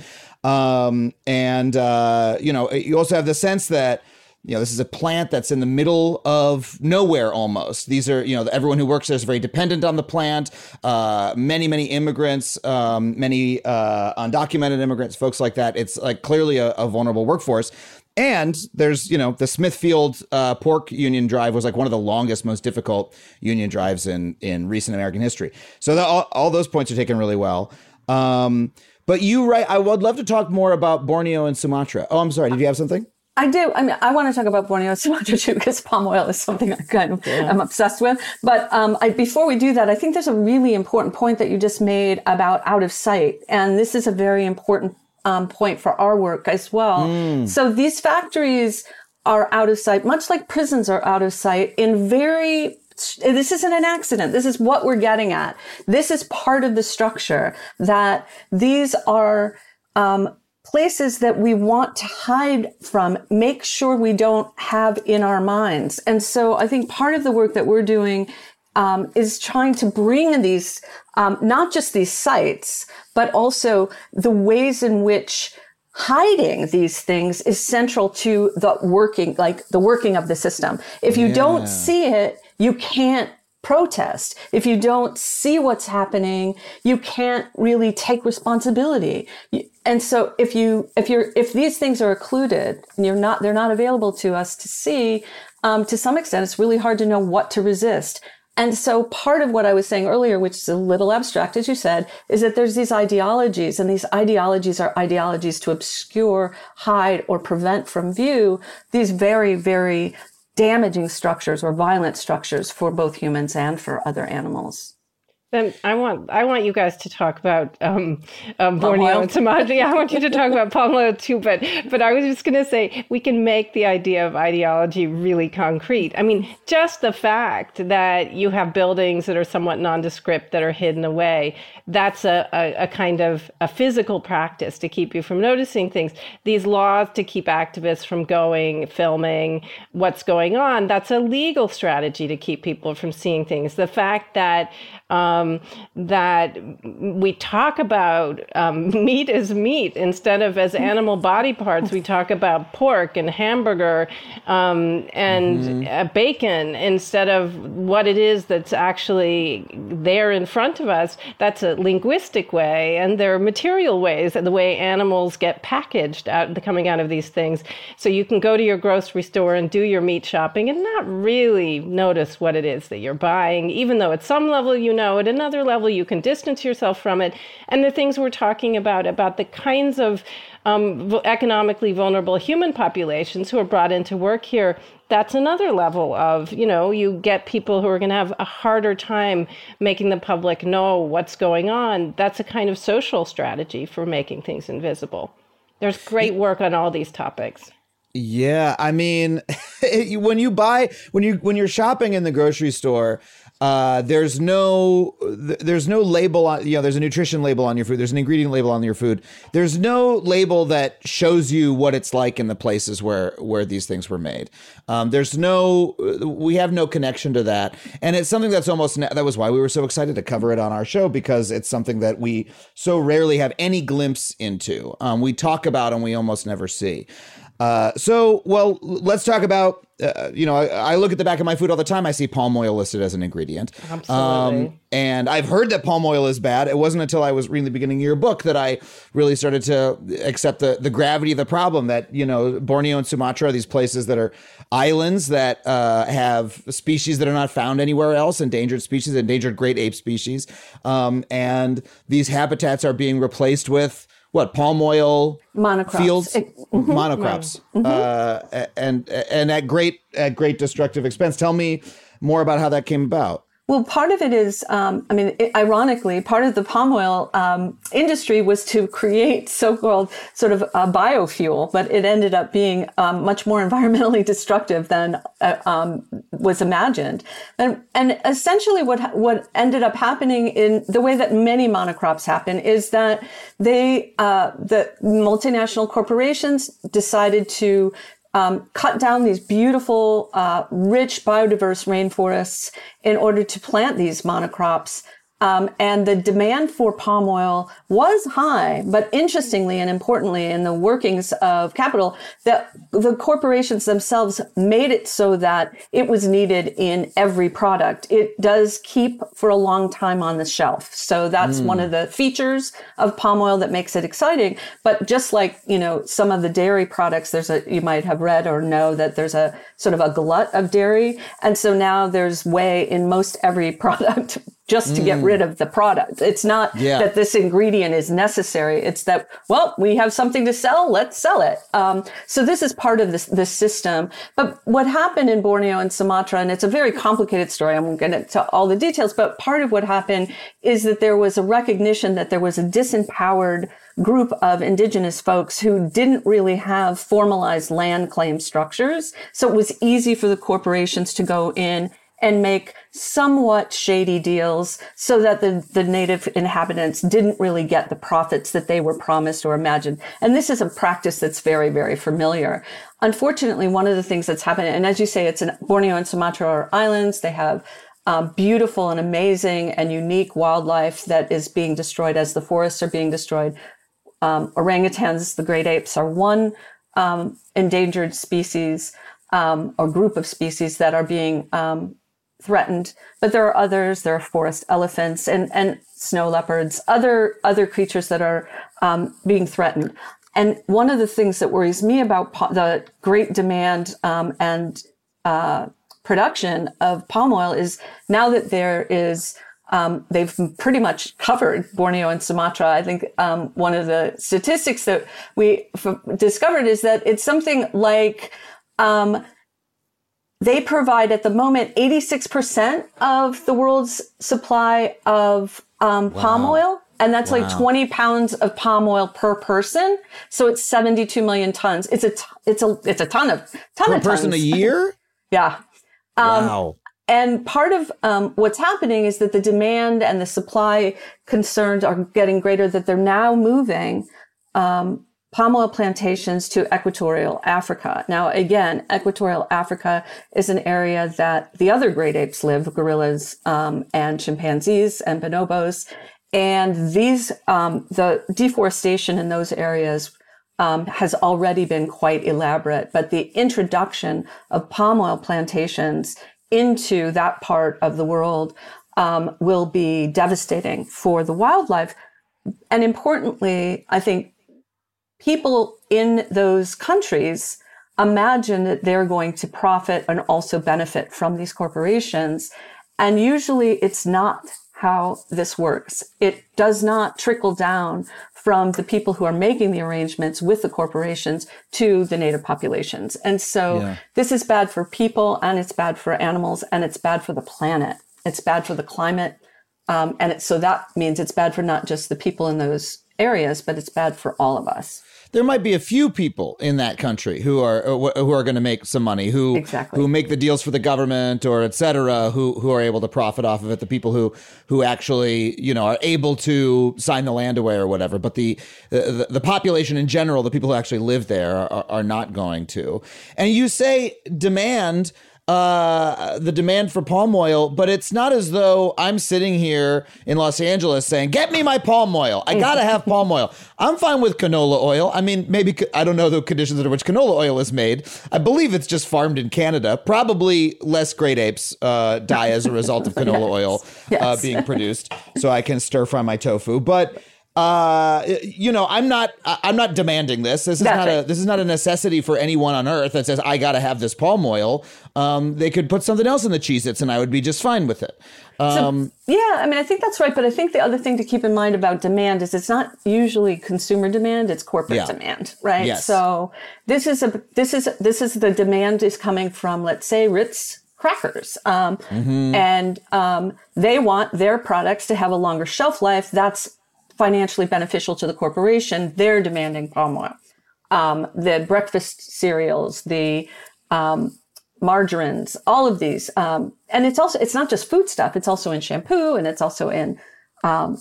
Speaker 1: Um, and, uh, you know, you also have the sense that, you know, this is a plant that's in the middle of nowhere almost. These are, you know, everyone who works there is very dependent on the plant. Uh, many, many immigrants, um, many uh, undocumented immigrants, folks like that. It's like clearly a, a vulnerable workforce. And there's, you know, the Smithfield uh, pork union drive was like one of the longest, most difficult union drives in in recent American history. So that, all, all those points are taken really well. Um, but you, right, I would love to talk more about Borneo and Sumatra. Oh, I'm sorry. Did you have something?
Speaker 6: I do. I mean, I want to talk about Borneo and Sumatra too, because palm oil is something I kind of yeah. am obsessed with. But um, I, before we do that, I think there's a really important point that you just made about out of sight. And this is a very important um, point for our work as well. Mm. So these factories are out of sight, much like prisons are out of sight in very This isn't an accident. This is what we're getting at. This is part of the structure, that these are um, places that we want to hide from, make sure we don't have in our minds. And so I think part of the work that we're doing um, is trying to bring these, um, not just these sites, but also the ways in which hiding these things is central to the working, like the working of the system. If you yeah. don't see it, you can't protest. If you don't see what's happening, you can't really take responsibility. And so if you, if you're, if these things are occluded and you're not, they're not available to us to see, um, to some extent, it's really hard to know what to resist. And so part of what I was saying earlier, which is a little abstract, as you said, is that there's these ideologies, and these ideologies are ideologies to obscure, hide, or prevent from view these very, very damaging structures or violent structures for both humans and for other animals.
Speaker 5: Then I want I want you guys to talk about um, um, Borneo and Sumatra. I want you to talk about palm oil too, but but I was just going to say we can make the idea of ideology really concrete. I mean, just the fact that you have buildings that are somewhat nondescript that are hidden away, that's a, a, a kind of a physical practice to keep you from noticing things. These laws to keep activists from going, filming what's going on, that's a legal strategy to keep people from seeing things. The fact that Um, that we talk about um, meat as meat instead of as animal body parts. We talk about pork and hamburger um, and mm-hmm. uh, bacon instead of what it is that's actually there in front of us. That's a linguistic way, and there are material ways, the way animals get packaged out, coming out of these things. So you can go to your grocery store and do your meat shopping and not really notice what it is that you're buying, even though at some level you know, at another level, you can distance yourself from it. And the things we're talking about, about the kinds of um, economically vulnerable human populations who are brought into work here, that's another level of, you know, you get people who are going to have a harder time making the public know what's going on. That's a kind of social strategy for making things invisible. There's great work on all these topics.
Speaker 1: Yeah, I mean, when you buy, when you when you're shopping in the grocery store, Uh, there's no th- there's no label on, you know, there's a nutrition label on your food. There's an ingredient label on your food. There's no label that shows you what it's like in the places where where these things were made. Um, there's no, we have no connection to that. And it's something that's almost, that was why we were so excited to cover it on our show, because it's something that we so rarely have any glimpse into. Um, we talk about and we almost never see. Uh, so, well, let's talk about, uh, you know, I, I look at the back of my food all the time. I see palm oil listed as an ingredient.
Speaker 5: Absolutely.
Speaker 1: Um, and I've heard that palm oil is bad. It wasn't until I was reading the beginning of your book that I really started to accept the, the gravity of the problem, that, you know, Borneo and Sumatra are these places that are islands that uh, have species that are not found anywhere else, endangered species, endangered great ape species. Um, and these habitats are being replaced with what, palm oil
Speaker 6: monocrops.
Speaker 1: fields,
Speaker 6: It, mm-hmm.
Speaker 1: monocrops,
Speaker 6: Mm-hmm.
Speaker 1: uh, and and at great at great destructive expense. Tell me more about how that came about.
Speaker 6: Well, part of it is, um, I mean, it, ironically, part of the palm oil um, industry was to create so-called sort of a biofuel, but it ended up being um, much more environmentally destructive than uh, um, was imagined. And, and essentially what what ended up happening in the way that many monocrops happen is that they, uh, the multinational corporations decided to Um, cut down these beautiful, uh, rich, biodiverse rainforests in order to plant these monocrops. Um, and the demand for palm oil was high, but interestingly and importantly, in the workings of capital, that the corporations themselves made it so that it was needed in every product. It does keep for a long time on the shelf. So that's mm. one of the features of palm oil that makes it exciting. But just like, you know, some of the dairy products, there's a, you might have read or know that there's a sort of a glut of dairy. And so now there's whey in most every product just to get rid of the product. It's not
Speaker 1: yeah.
Speaker 6: that this ingredient is necessary. It's that, well, we have something to sell, let's sell it. Um, so this is part of this, this system. But what happened in Borneo and Sumatra, and it's a very complicated story, I won't get into all the details, but part of what happened is that there was a recognition that there was a disempowered group of indigenous folks who didn't really have formalized land claim structures. So it was easy for the corporations to go in and make somewhat shady deals so that the, the native inhabitants didn't really get the profits that they were promised or imagined. And this is a practice that's very, very familiar. Unfortunately, one of the things that's happened, and as you say, it's in Borneo and Sumatra are islands. They have um, beautiful and amazing and unique wildlife that is being destroyed as the forests are being destroyed. Um, orangutans, the great apes, are one um, endangered species um, or group of species that are being um, threatened, but there are others. There are forest elephants and, and snow leopards, other other creatures that are um, being threatened. And one of the things that worries me about po- the great demand um, and uh, production of palm oil is now that there is, um, they've pretty much covered Borneo and Sumatra. I think um, one of the statistics that we f- discovered is that it's something like um, they provide at the moment eighty-six percent of the world's supply of um, wow. palm oil. And that's wow. like twenty pounds of palm oil per person. So it's seventy-two million tons. It's a, t- it's a, it's a ton of, ton
Speaker 1: per
Speaker 6: of
Speaker 1: person
Speaker 6: tons.
Speaker 1: a year?
Speaker 6: yeah. Um,
Speaker 1: wow.
Speaker 6: And part of um, what's happening is that the demand and the supply concerns are getting greater, that they're now moving um, palm oil plantations to equatorial Africa. Now, again, equatorial Africa is an area that the other great apes live, gorillas um, and chimpanzees and bonobos. And these, um, the deforestation in those areas um, has already been quite elaborate. But the introduction of palm oil plantations into that part of the world um, will be devastating for the wildlife. And importantly, I think people in those countries imagine that they're going to profit and also benefit from these corporations. And usually it's not how this works. It does not trickle down from the people who are making the arrangements with the corporations to the native populations. And so yeah. this is bad for people, and it's bad for animals, and it's bad for the planet. It's bad for the climate. Um, and it, so that means it's bad for not just the people in those areas, but it's bad for all of us.
Speaker 1: there might be a few people in that country who are who are going to make some money, who
Speaker 6: exactly.
Speaker 1: who make the deals for the government or et cetera, who who are able to profit off of it. The people who who actually, you know, are able to sign the land away or whatever. But the the, the population in general, the people who actually live there, are, are not going to. And you say demand. Uh, the demand for palm oil, but it's not as though I'm sitting here in Los Angeles saying, get me my palm oil. I got to have palm oil. I'm fine with canola oil. I mean, maybe, I don't know the conditions under which canola oil is made. I believe it's just farmed in Canada. Probably less great apes uh, die as a result of canola yes. oil yes. Uh, being produced, so I can stir fry my tofu. But Uh, you know, I'm not. I'm not demanding this. This is That's not right. a. This is not a necessity for anyone on earth that says I got to have this palm oil. Um, they could put something else in the Cheez-Its, and I would be just fine with it. Um,
Speaker 6: so, yeah, I mean, I think that's right. But I think the other thing to keep in mind about demand is it's not usually consumer demand; it's corporate yeah. demand, right?
Speaker 1: Yes.
Speaker 6: So this is a. This is this is the demand is coming from, let's say, Ritz crackers, um, mm-hmm. and um, they want their products to have a longer shelf life. That's financially beneficial to the corporation. They're demanding palm oil. Um, the breakfast cereals, the um, margarines, all of these. Um, and it's also, it's not just food stuff. It's also in shampoo, and it's also in, um,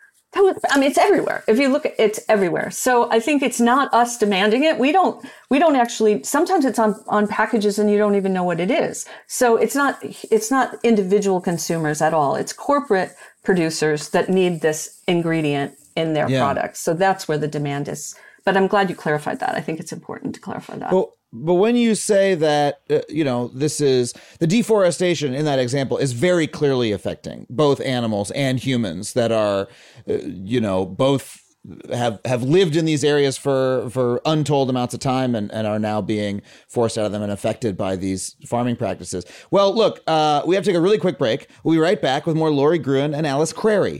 Speaker 6: I mean, it's everywhere. If you look at it's everywhere. So I think it's not us demanding it. We don't, we don't actually, sometimes it's on, on packages and you don't even know what it is. So it's not, it's not individual consumers at all. It's corporate producers that need this ingredient in their yeah. products. So that's where the demand is. But I'm glad you clarified that. I think it's important to clarify that.
Speaker 1: Well, but when you say that, uh, you know, this is the deforestation in that example is very clearly affecting both animals and humans that are, uh, you know, both have have lived in these areas for for untold amounts of time and, and are now being forced out of them and affected by these farming practices. Well, look, uh, we have to take a really quick break. We'll be right back with more Lori Gruen and Alice Crary.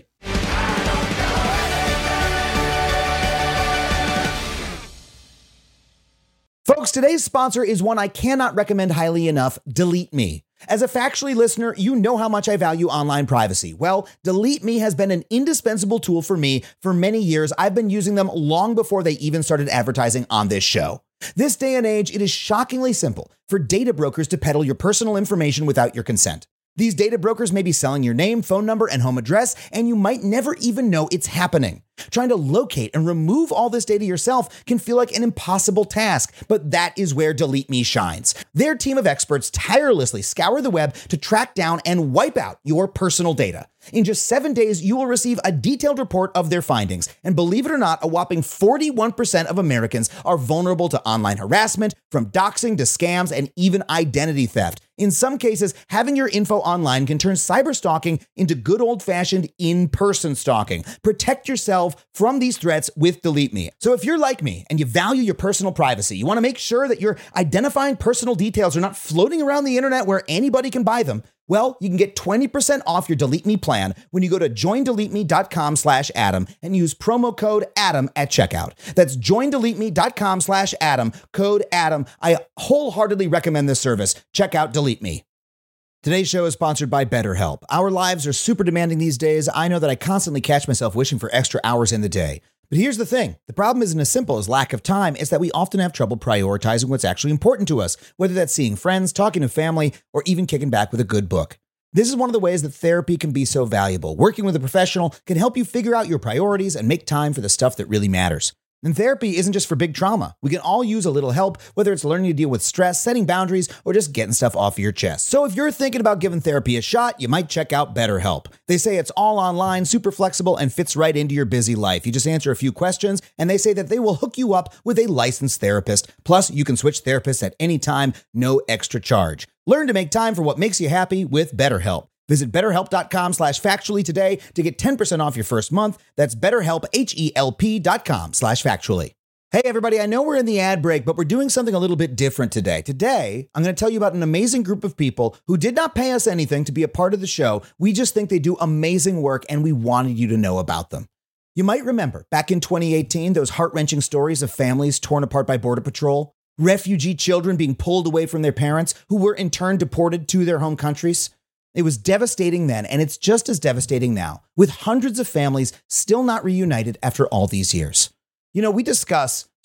Speaker 1: Folks, today's sponsor is one I cannot recommend highly enough, Delete Me. As a Factually listener, you know how much I value online privacy. Well, Delete Me has been an indispensable tool for me for many years. I've been using them long before they even started advertising on this show. This day and age, it is shockingly simple for data brokers to peddle your personal information without your consent. These data brokers may be selling your name, phone number, and home address, and you might never even know it's happening. Trying to locate and remove all this data yourself can feel like an impossible task, but that is where Delete Me shines. Their team of experts tirelessly scour the web to track down and wipe out your personal data. In just seven days, you will receive a detailed report of their findings. And believe it or not, a whopping forty-one percent of Americans are vulnerable to online harassment, from doxing to scams and even identity theft. In some cases, having your info online can turn cyberstalking into good old-fashioned in-person stalking. Protect yourself from these threats with Delete Me. So if you're like me and you value your personal privacy, you want to make sure that your identifying personal details are not floating around the internet where anybody can buy them, well, you can get twenty percent off your Delete Me plan when you go to joindeleteme.com slash Adam and use promo code Adam at checkout. That's joindeleteme.com slash Adam, code Adam. I wholeheartedly recommend this service. Check out Delete Me. Today's show is sponsored by BetterHelp. Our lives are super demanding these days. I know that I constantly catch myself wishing for extra hours in the day. But here's the thing. The problem isn't as simple as lack of time. It's that we often have trouble prioritizing what's actually important to us, whether that's seeing friends, talking to family, or even kicking back with a good book. This is one of the ways that therapy can be so valuable. Working with a professional can help you figure out your priorities and make time for the stuff that really matters. And therapy isn't just for big trauma. We can all use a little help, whether it's learning to deal with stress, setting boundaries, or just getting stuff off of your chest. So if you're thinking about giving therapy a shot, you might check out BetterHelp. They say it's all online, super flexible, and fits right into your busy life. You just answer a few questions, and they say that they will hook you up with a licensed therapist. Plus, you can switch therapists at any time, no extra charge. Learn to make time for what makes you happy with BetterHelp. Visit betterhelp.com slash factually today to get ten percent off your first month. That's betterhelp, H-E-L-P dot com slash factually. Hey, everybody, I know we're in the ad break, but we're doing something a little bit different today. Today, I'm going to tell you about an amazing group of people who did not pay us anything to be a part of the show. We just think they do amazing work, and we wanted you to know about them. You might remember, back in twenty eighteen, those heart-wrenching stories of families torn apart by Border Patrol, refugee children being pulled away from their parents who were in turn deported to their home countries. It was devastating then, and it's just as devastating now, with hundreds of families still not reunited after all these years. You know, we discuss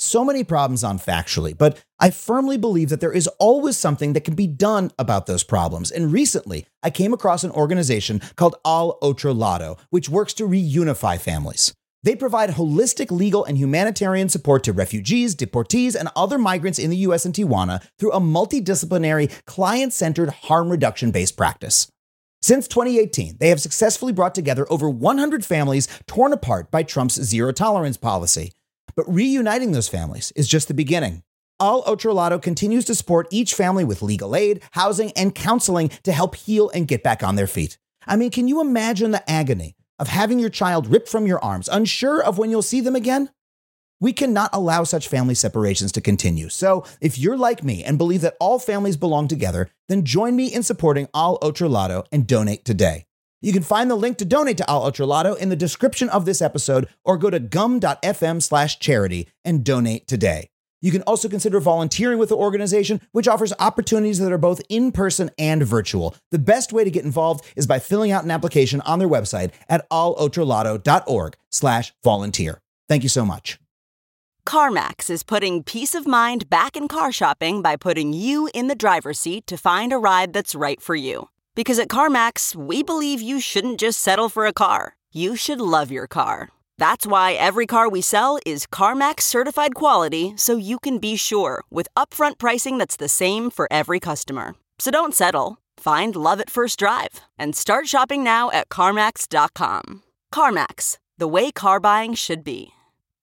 Speaker 1: so many problems on factually, but I firmly believe that there is always something that can be done about those problems. And recently, I came across an organization called Al Otro Lado, which works to reunify families. They provide holistic legal and humanitarian support to refugees, deportees, and other migrants in the U S and Tijuana through a multidisciplinary, client-centered, harm reduction-based practice. Since twenty eighteen, they have successfully brought together over one hundred families torn apart by Trump's zero-tolerance policy. But reuniting those families is just the beginning. Al Otro Lado continues to support each family with legal aid, housing, and counseling to help heal and get back on their feet. I mean, can you imagine the agony of having your child ripped from your arms, unsure of when you'll see them again? We cannot allow such family separations to continue. So if you're like me and believe that all families belong together, then join me in supporting Al Otro Lado and donate today. You can find the link to donate to Al Otro Lado in the description of this episode, or go to gum.fm slash charity and donate today. You can also consider volunteering with the organization, which offers opportunities that are both in-person and virtual. The best way to get involved is by filling out an application on their website at alotrolado.org slash volunteer. Thank you so much.
Speaker 7: CarMax is putting peace of mind back in car shopping by putting you in the driver's seat to find a ride that's right for you. Because at CarMax, we believe you shouldn't just settle for a car. You should love your car. That's why every car we sell is CarMax certified quality, so you can be sure with upfront pricing that's the same for every customer. So don't settle. Find love at first drive and start shopping now at CarMax dot com. CarMax, the way car buying should be.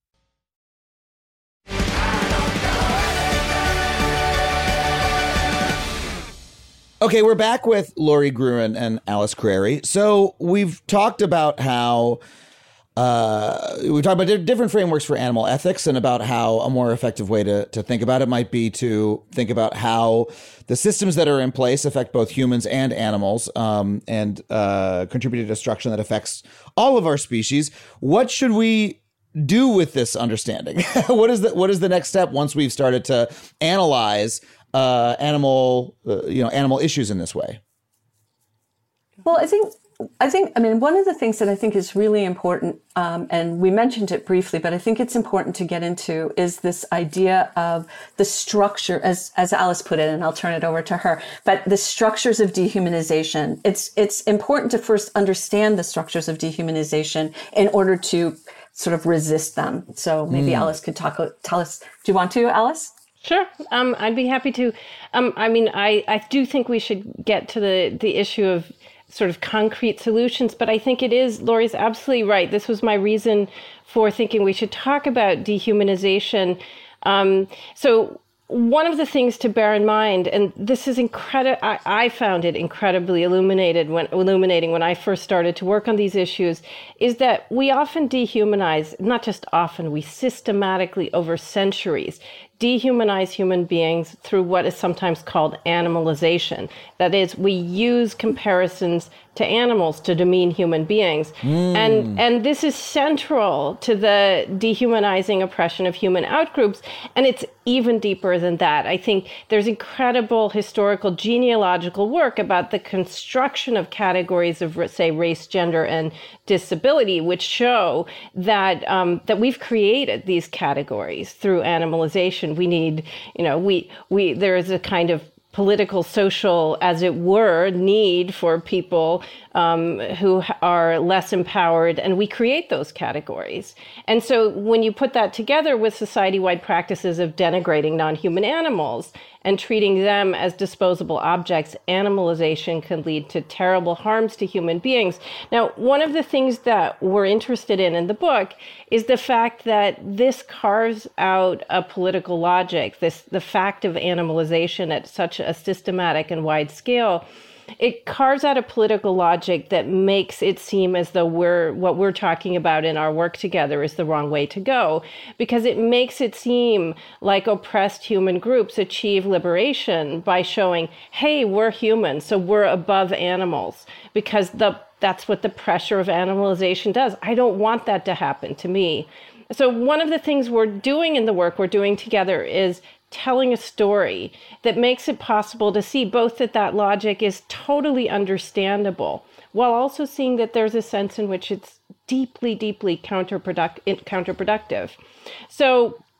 Speaker 1: Okay, we're back with Lori Gruen and Alice Crary. So we've talked about how uh, we talked about different frameworks for animal ethics, and about how a more effective way to, to think about it might be to think about how the systems that are in place affect both humans and animals, um, and uh, contribute to destruction that affects all of our species. What should we do with this understanding? What is the what is the next step once we've started to analyze uh, animal, uh, you know, animal issues in this way?
Speaker 6: Well, I think, I think, I mean, one of the things that I think is really important, um, and we mentioned it briefly, but I think it's important to get into, is this idea of the structure, as as Alice put it, and I'll turn it over to her, but the structures of dehumanization. It's it's important to first understand the structures of dehumanization in order to sort of resist them. So maybe mm. Alice could talk, tell us, do you want to, Alice?
Speaker 5: Sure. Um, I'd be happy to. Um, I mean, I, I do think we should get to the, the issue of sort of concrete solutions, but I think it is, Lori's absolutely right. This was my reason for thinking we should talk about dehumanization. Um, so one of the things to bear in mind, and this is incredible, I, I found it incredibly illuminated when illuminating when I first started to work on these issues, is that we often dehumanize, not just often, we systematically over centuries dehumanize human beings through what is sometimes called animalization. That is, we use comparisons to animals to demean human beings. Mm. And, and this is central to the dehumanizing oppression of human outgroups. And it's even deeper than that. I think there's incredible historical genealogical work about the construction of categories of, say, race, gender, and disability, which show that um, that we've created these categories through animalization. We need, you know, we we there is a kind of political, social, as it were, need for people um, who are less empowered, and we create those categories. And so when you put that together with society-wide practices of denigrating non-human animals and treating them as disposable objects, animalization can lead to terrible harms to human beings. Now, one of the things that we're interested in in the book is the fact that this carves out a political logic, this the fact of animalization at such a systematic and wide scale. It carves out a political logic that makes it seem as though we're what we're talking about in our work together is the wrong way to go, because it makes it seem like oppressed human groups achieve liberation by showing, hey, we're human, so we're above animals, because the that's what the pressure of animalization does. I don't want that to happen to me. So one of the things we're doing in the work we're doing together is telling a story that makes it possible to see both that that logic is totally understandable, while also seeing that there's a sense in which it's deeply, deeply counterproduct- counterproductive. So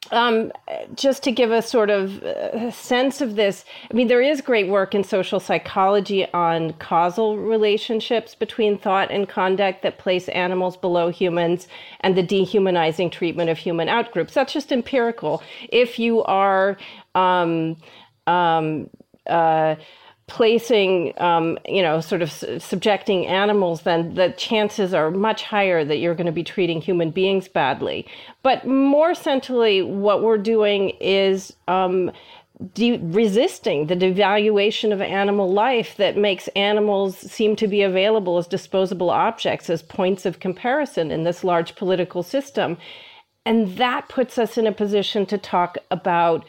Speaker 5: Um, just to give a sort of uh, sense of this, I mean, there is great work in social psychology on causal relationships between thought and conduct that place animals below humans and the dehumanizing treatment of human outgroups. That's just empirical. If you are um, um, uh, placing, um, you know, sort of su- subjecting animals, then the chances are much higher that you're going to be treating human beings badly. But more centrally, what we're doing is um, de- resisting the devaluation of animal life that makes animals seem to be available as disposable objects, as points of comparison in this large political system. And that puts us in a position to talk about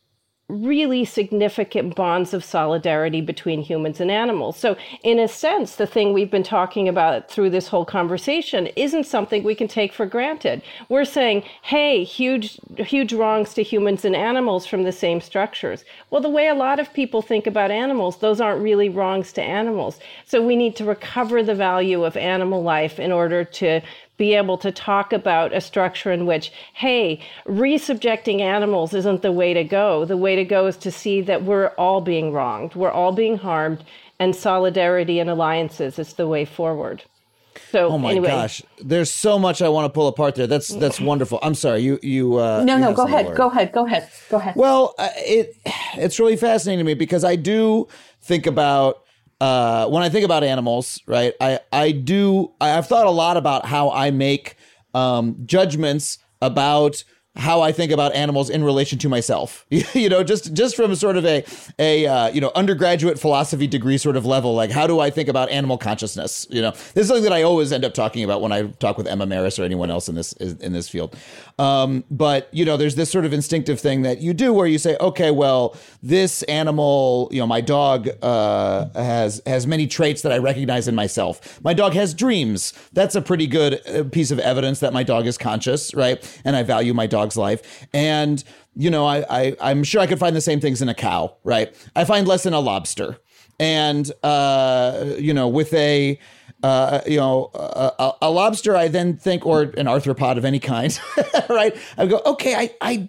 Speaker 5: really significant bonds of solidarity between humans and animals. So in a sense, the thing we've been talking about through this whole conversation isn't something we can take for granted. We're saying, hey, huge, huge wrongs to humans and animals from the same structures. Well, the way a lot of people think about animals, those aren't really wrongs to animals. So we need to recover the value of animal life in order to be able to talk about a structure in which, hey, resubjecting animals isn't the way to go. The way to go is to see that we're all being wronged, we're all being harmed, and solidarity and alliances is the way forward. So,
Speaker 8: oh my
Speaker 5: anyway.
Speaker 8: gosh, there's so much I want to pull apart there. That's that's wonderful. I'm sorry, you you. Uh,
Speaker 6: no,
Speaker 8: you
Speaker 6: no,
Speaker 8: have
Speaker 6: go
Speaker 8: some
Speaker 6: ahead,
Speaker 8: more.
Speaker 6: go ahead, go ahead, go ahead.
Speaker 8: Well, uh, it it's really fascinating to me because I do think about. Uh, when I think about animals, right, I, I do, I've thought a lot about how I make um, judgments about how I think about animals in relation to myself, you know, just just from sort of a, a uh, you know, undergraduate philosophy degree sort of level, like how do I think about animal consciousness? You know, this is something that I always end up talking about when I talk with Emma Maris or anyone else in this in this field. Um, but, you know, there's this sort of instinctive thing that you do where you say, okay, well, this animal, you know, my dog uh, has has many traits that I recognize in myself. My dog has dreams. That's a pretty good piece of evidence that my dog is conscious, right? And I value my dog's life. And, you know, I, I, I'm sure I could find the same things in a cow, right? I find less in a lobster. And, uh, you know, with a... Uh, you know, a, a lobster, I then think, or an arthropod of any kind, right? I go, okay, I, I,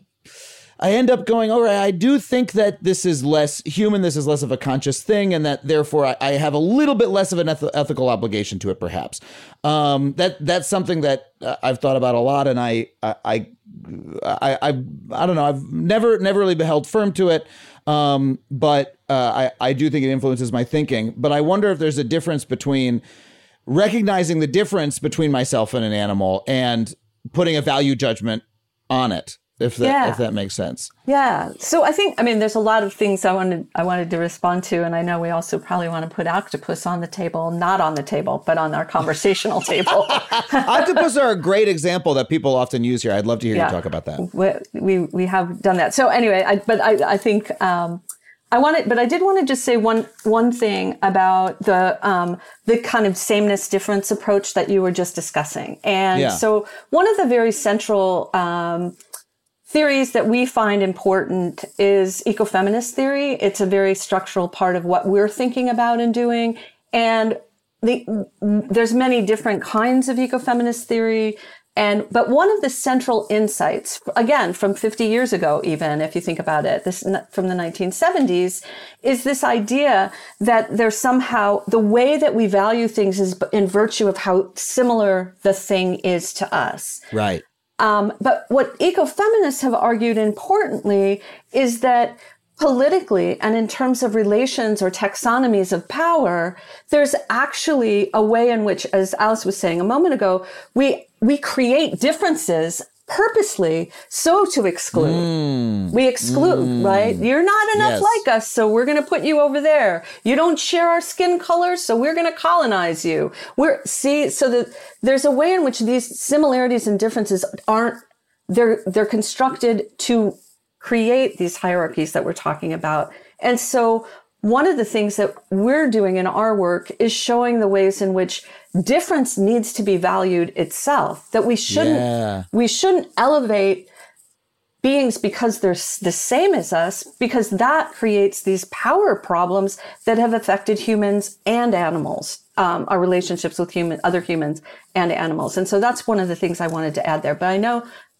Speaker 8: I end up going, all right, I do think that this is less human, this is less of a conscious thing, and that therefore I, I have a little bit less of an eth- ethical obligation to it, perhaps. Um, that that's something that uh, I've thought about a lot, and I, I, I, I, I, I don't know, I've never, never really been held firm to it. Um, but uh, I, I do think it influences my thinking. But I wonder if there's a difference between recognizing the difference between myself and an animal and putting a value judgment on it, if that
Speaker 6: yeah.
Speaker 8: if that makes sense.
Speaker 6: Yeah. So I think, I mean, there's a lot of things I wanted I wanted to respond to, and I know we also probably want to put octopus on the table, not on the table, but on our conversational table.
Speaker 8: Octopus are a great example that people often use here. I'd love to hear
Speaker 6: yeah.
Speaker 8: you talk about that.
Speaker 6: We we, we have done that. So anyway, I, but I I think. Um, I wanted, but I did want to just say one one thing about the um, the kind of sameness difference approach that you were just discussing. And
Speaker 8: yeah.
Speaker 6: so one of the very central um, theories that we find important is ecofeminist theory. It's a very structural part of what we're thinking about and doing. And the, there's many different kinds of ecofeminist theory. And, but one of the central insights, again, from fifty years ago, even if you think about it, this from the nineteen seventies, is this idea that there's somehow the way that we value things is in virtue of how similar the thing is to us.
Speaker 8: Right.
Speaker 6: Um, but what ecofeminists have argued importantly is that politically and in terms of relations or taxonomies of power, there's actually a way in which, as Alice was saying a moment ago, we we create differences purposely so to exclude. Mm. We exclude, mm. right? You're not enough yes. like us, so we're going to put you over there. You don't share our skin color, so we're going to colonize you. We're see, so that there's a way in which these similarities and differences aren't, they're they're constructed to create these hierarchies that we're talking about. And so one of the things that we're doing in our work is showing the ways in which difference needs to be valued itself, that we shouldn't, yeah. we shouldn't elevate beings because they're the same as us, because that creates these power problems that have affected humans and animals, um, our relationships with human, other humans and animals. And so that's one of the things I wanted to add there. But I know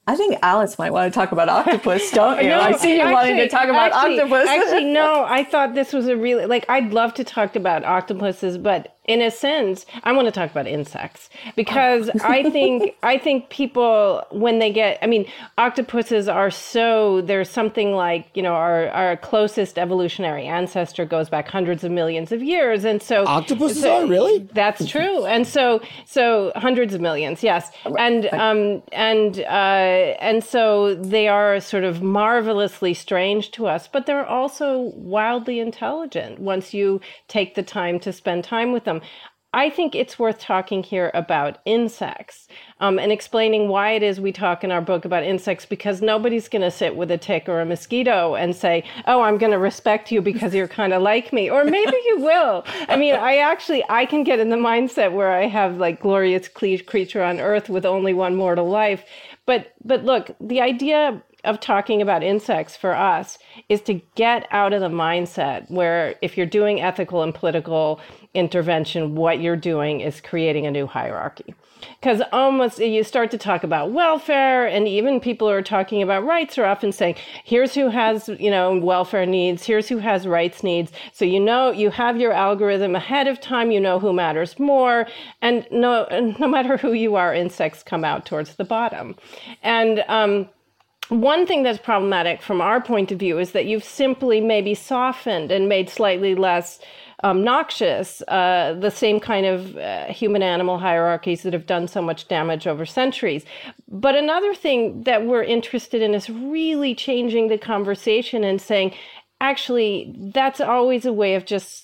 Speaker 6: I think Alice might want to talk about octopus, don't you?
Speaker 5: No,
Speaker 6: I see you
Speaker 5: actually,
Speaker 6: wanting to talk about
Speaker 5: actually,
Speaker 6: octopus.
Speaker 5: Actually, no, I thought this was a really, like, I'd love to talk about octopuses, but in a sense, I want to talk about insects because I think, I think people, when they get, I mean, octopuses are so, there's something like, you know, our, our closest evolutionary ancestor goes back hundreds of millions of years. And so
Speaker 8: octopuses
Speaker 5: so,
Speaker 8: are really?
Speaker 5: That's true. And so, so hundreds of millions, yes. And, um, and, uh, and so they are sort of marvelously strange to us, but they're also wildly intelligent once you take the time to spend time with them. I think it's worth talking here about insects um, and explaining why it is we talk in our book about insects, because nobody's going to sit with a tick or a mosquito and say, oh, I'm going to respect you because you're kind of like me. Or maybe you will. I mean, I actually, I can get in the mindset where I have like glorious creature on earth with only one mortal life. But, but look, the idea of talking about insects for us is to get out of the mindset where if you're doing ethical and political intervention, what you're doing is creating a new hierarchy. Because almost you start to talk about welfare, and even people who are talking about rights are often saying, here's who has, you know, welfare needs, here's who has rights needs. So you know, you have your algorithm ahead of time, you know who matters more, and no, no matter who you are, insects come out towards the bottom. And um, one thing that's problematic from our point of view is that you've simply maybe softened and made slightly less um, noxious uh, the same kind of uh, human-animal hierarchies that have done so much damage over centuries. But another thing that we're interested in is really changing the conversation and saying, actually, that's always a way of just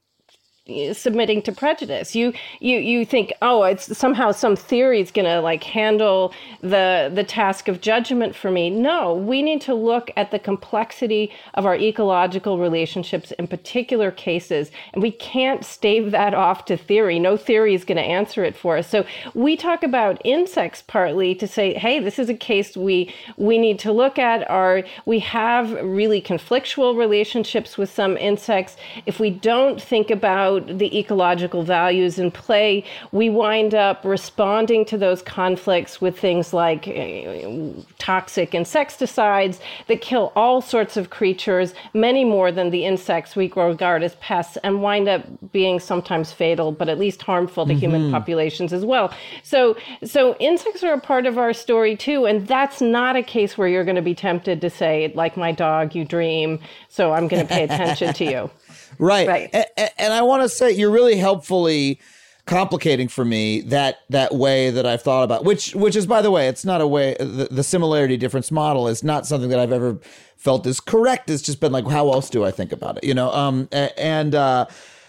Speaker 5: submitting to prejudice. You you you think, oh, it's somehow some theory is going to like handle the the task of judgment for me. No, we need to look at the complexity of our ecological relationships in particular cases, and we can't stave that off to theory. No theory is going to answer it for us. So we talk about insects partly to say, hey, this is a case we we need to look at. Our we have really conflictual relationships with some insects. If we don't think about the ecological values in play, we wind up responding to those conflicts with things like uh, toxic insecticides that kill all sorts of creatures, many more than the insects we regard as pests, and wind up being sometimes fatal, but at least harmful to mm-hmm. human populations as well. So, so insects are a part of our story too, and that's not a case where you're going to be tempted to say, like my dog, you dream, so I'm going to pay attention to you.
Speaker 8: Right.
Speaker 5: Right.
Speaker 8: And, and I want to say you're really helpfully complicating for me that that way that I've thought about, which which is, by the way, it's not a way, the, the similarity difference model is not something that I've ever felt is correct. It's just been like, how else do I think about it? You know, um, and uh,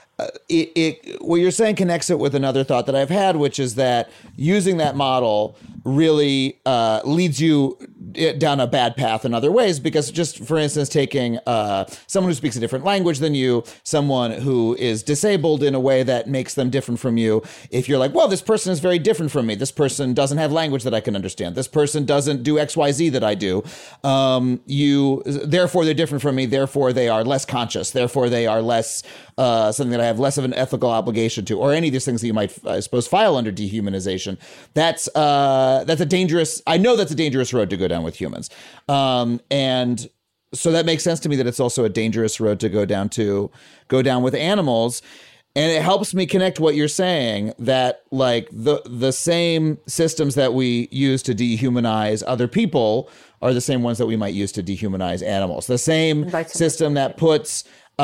Speaker 8: it, it what you're saying connects it with another thought that I've had, which is that using that model really uh, leads you down a bad path in other ways, because just, for instance, taking uh, someone who speaks a different language than you, someone who is disabled in a way that makes them different from you. If you're like, well, this person is very different from me. This person doesn't have language that I can understand. This person doesn't do X, Y, Z that I do. Um, you, therefore, they're different from me. Therefore, they are less conscious. Therefore, they are less uh, something that I have less of an ethical obligation to, or any of these things that you might, I suppose, file under dehumanization. That's uh, that's a dangerous. I know that's a dangerous road to go down with humans. Um, and so that makes sense to me that it's also a dangerous road to go down to go down with animals. And it helps me connect what you're saying, that like the the same systems that we use to dehumanize other people are the same ones that we might use to dehumanize animals. The same system that puts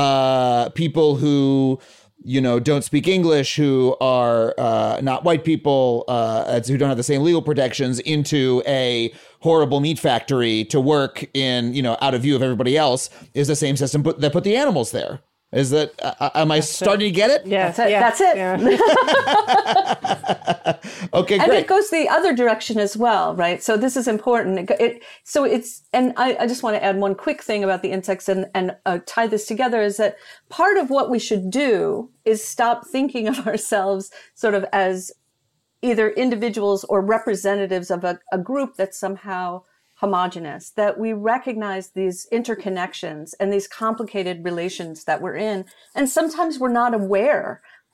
Speaker 8: uh, people who, you know, don't speak English, who are uh, not white people, uh, who don't have the same legal protections, into a horrible meat factory to work in, you know, out of view of everybody else, is the same system put, that put the animals there. Is that, uh, am I
Speaker 5: That's
Speaker 8: starting
Speaker 5: it.
Speaker 8: to get it?
Speaker 5: Yes,
Speaker 6: That's it.
Speaker 5: yeah,
Speaker 6: That's it.
Speaker 5: Yeah.
Speaker 8: Okay,
Speaker 6: and
Speaker 8: great.
Speaker 6: it goes the other direction as well, right? So this is important. It, it so it's, and I, I just want to add one quick thing about the insects and, and uh, tie this together, is that part of what we should do is stop thinking of ourselves sort of as either individuals or representatives of a, a group that's somehow homogenous, that we recognize these interconnections and these complicated relations that we're in. And sometimes we're not aware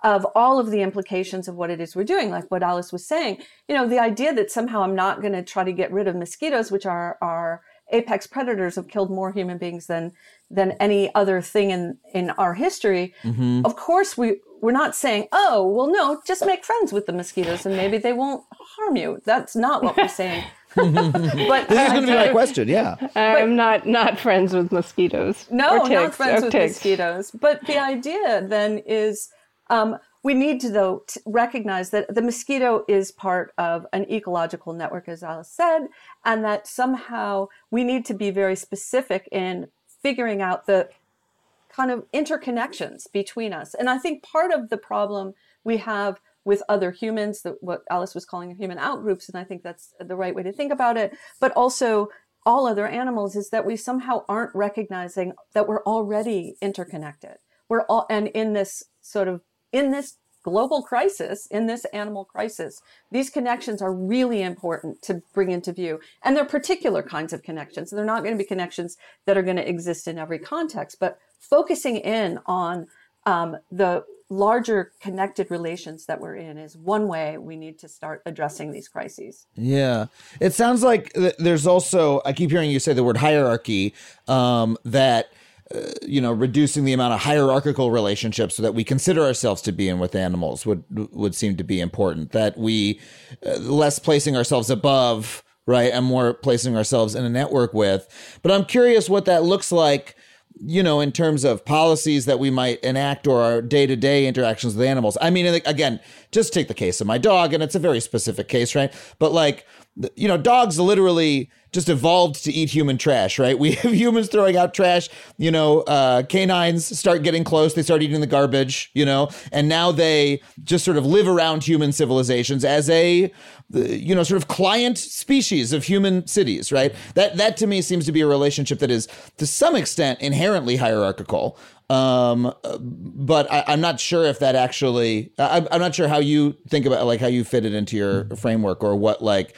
Speaker 6: of all of the implications of what it is we're doing, like what Alice was saying. You know, the idea that somehow I'm not going to try to get rid of mosquitoes, which are are apex predators, have killed more human beings than than any other thing in in our history.
Speaker 8: Mm-hmm.
Speaker 6: Of course, we we're not saying, oh, well, no, just make friends with the mosquitoes and maybe they won't harm you. That's not what we're saying. But
Speaker 8: This is going to be my question. Yeah.
Speaker 5: I'm not not friends with mosquitoes.
Speaker 6: No,
Speaker 5: or ticks,
Speaker 6: not friends
Speaker 5: or
Speaker 6: with
Speaker 5: ticks.
Speaker 6: mosquitoes. But the idea then is um, we need to, though, t- recognize that the mosquito is part of an ecological network, as Alice said, and that somehow we need to be very specific in figuring out the kind of interconnections between us. And I think part of the problem we have with other humans, the, what Alice was calling human outgroups, and I think that's the right way to think about it, but also all other animals, is that we somehow aren't recognizing that we're already interconnected. We're all, and in this sort of, in this global crisis, in this animal crisis, these connections are really important to bring into view. And they're particular kinds of connections. They're not going to be connections that are going to exist in every context, but focusing in on um, the larger connected relations that we're in is one way we need to start addressing these crises.
Speaker 8: Yeah. It sounds like th- there's also, I keep hearing you say the word hierarchy, um, that, uh, you know, reducing the amount of hierarchical relationships so that we consider ourselves to be in with animals would, would seem to be important, that we uh, less placing ourselves above, right, and more placing ourselves in a network with. But I'm curious what that looks like, you know, in terms of policies that we might enact or our day-to-day interactions with animals. I mean, again, just take the case of my dog, and it's a very specific case, right? But like, you know, dogs literally just evolved to eat human trash, right? We have humans throwing out trash, you know, uh, canines start getting close, they start eating the garbage, you know, and now they just sort of live around human civilizations as a, you know, sort of client species of human cities, right? That, that to me seems to be a relationship that is to some extent inherently hierarchical. Um, but I, I'm not sure if that actually, I, I'm not sure how you think about, like, how you fit it into your framework, or what, like,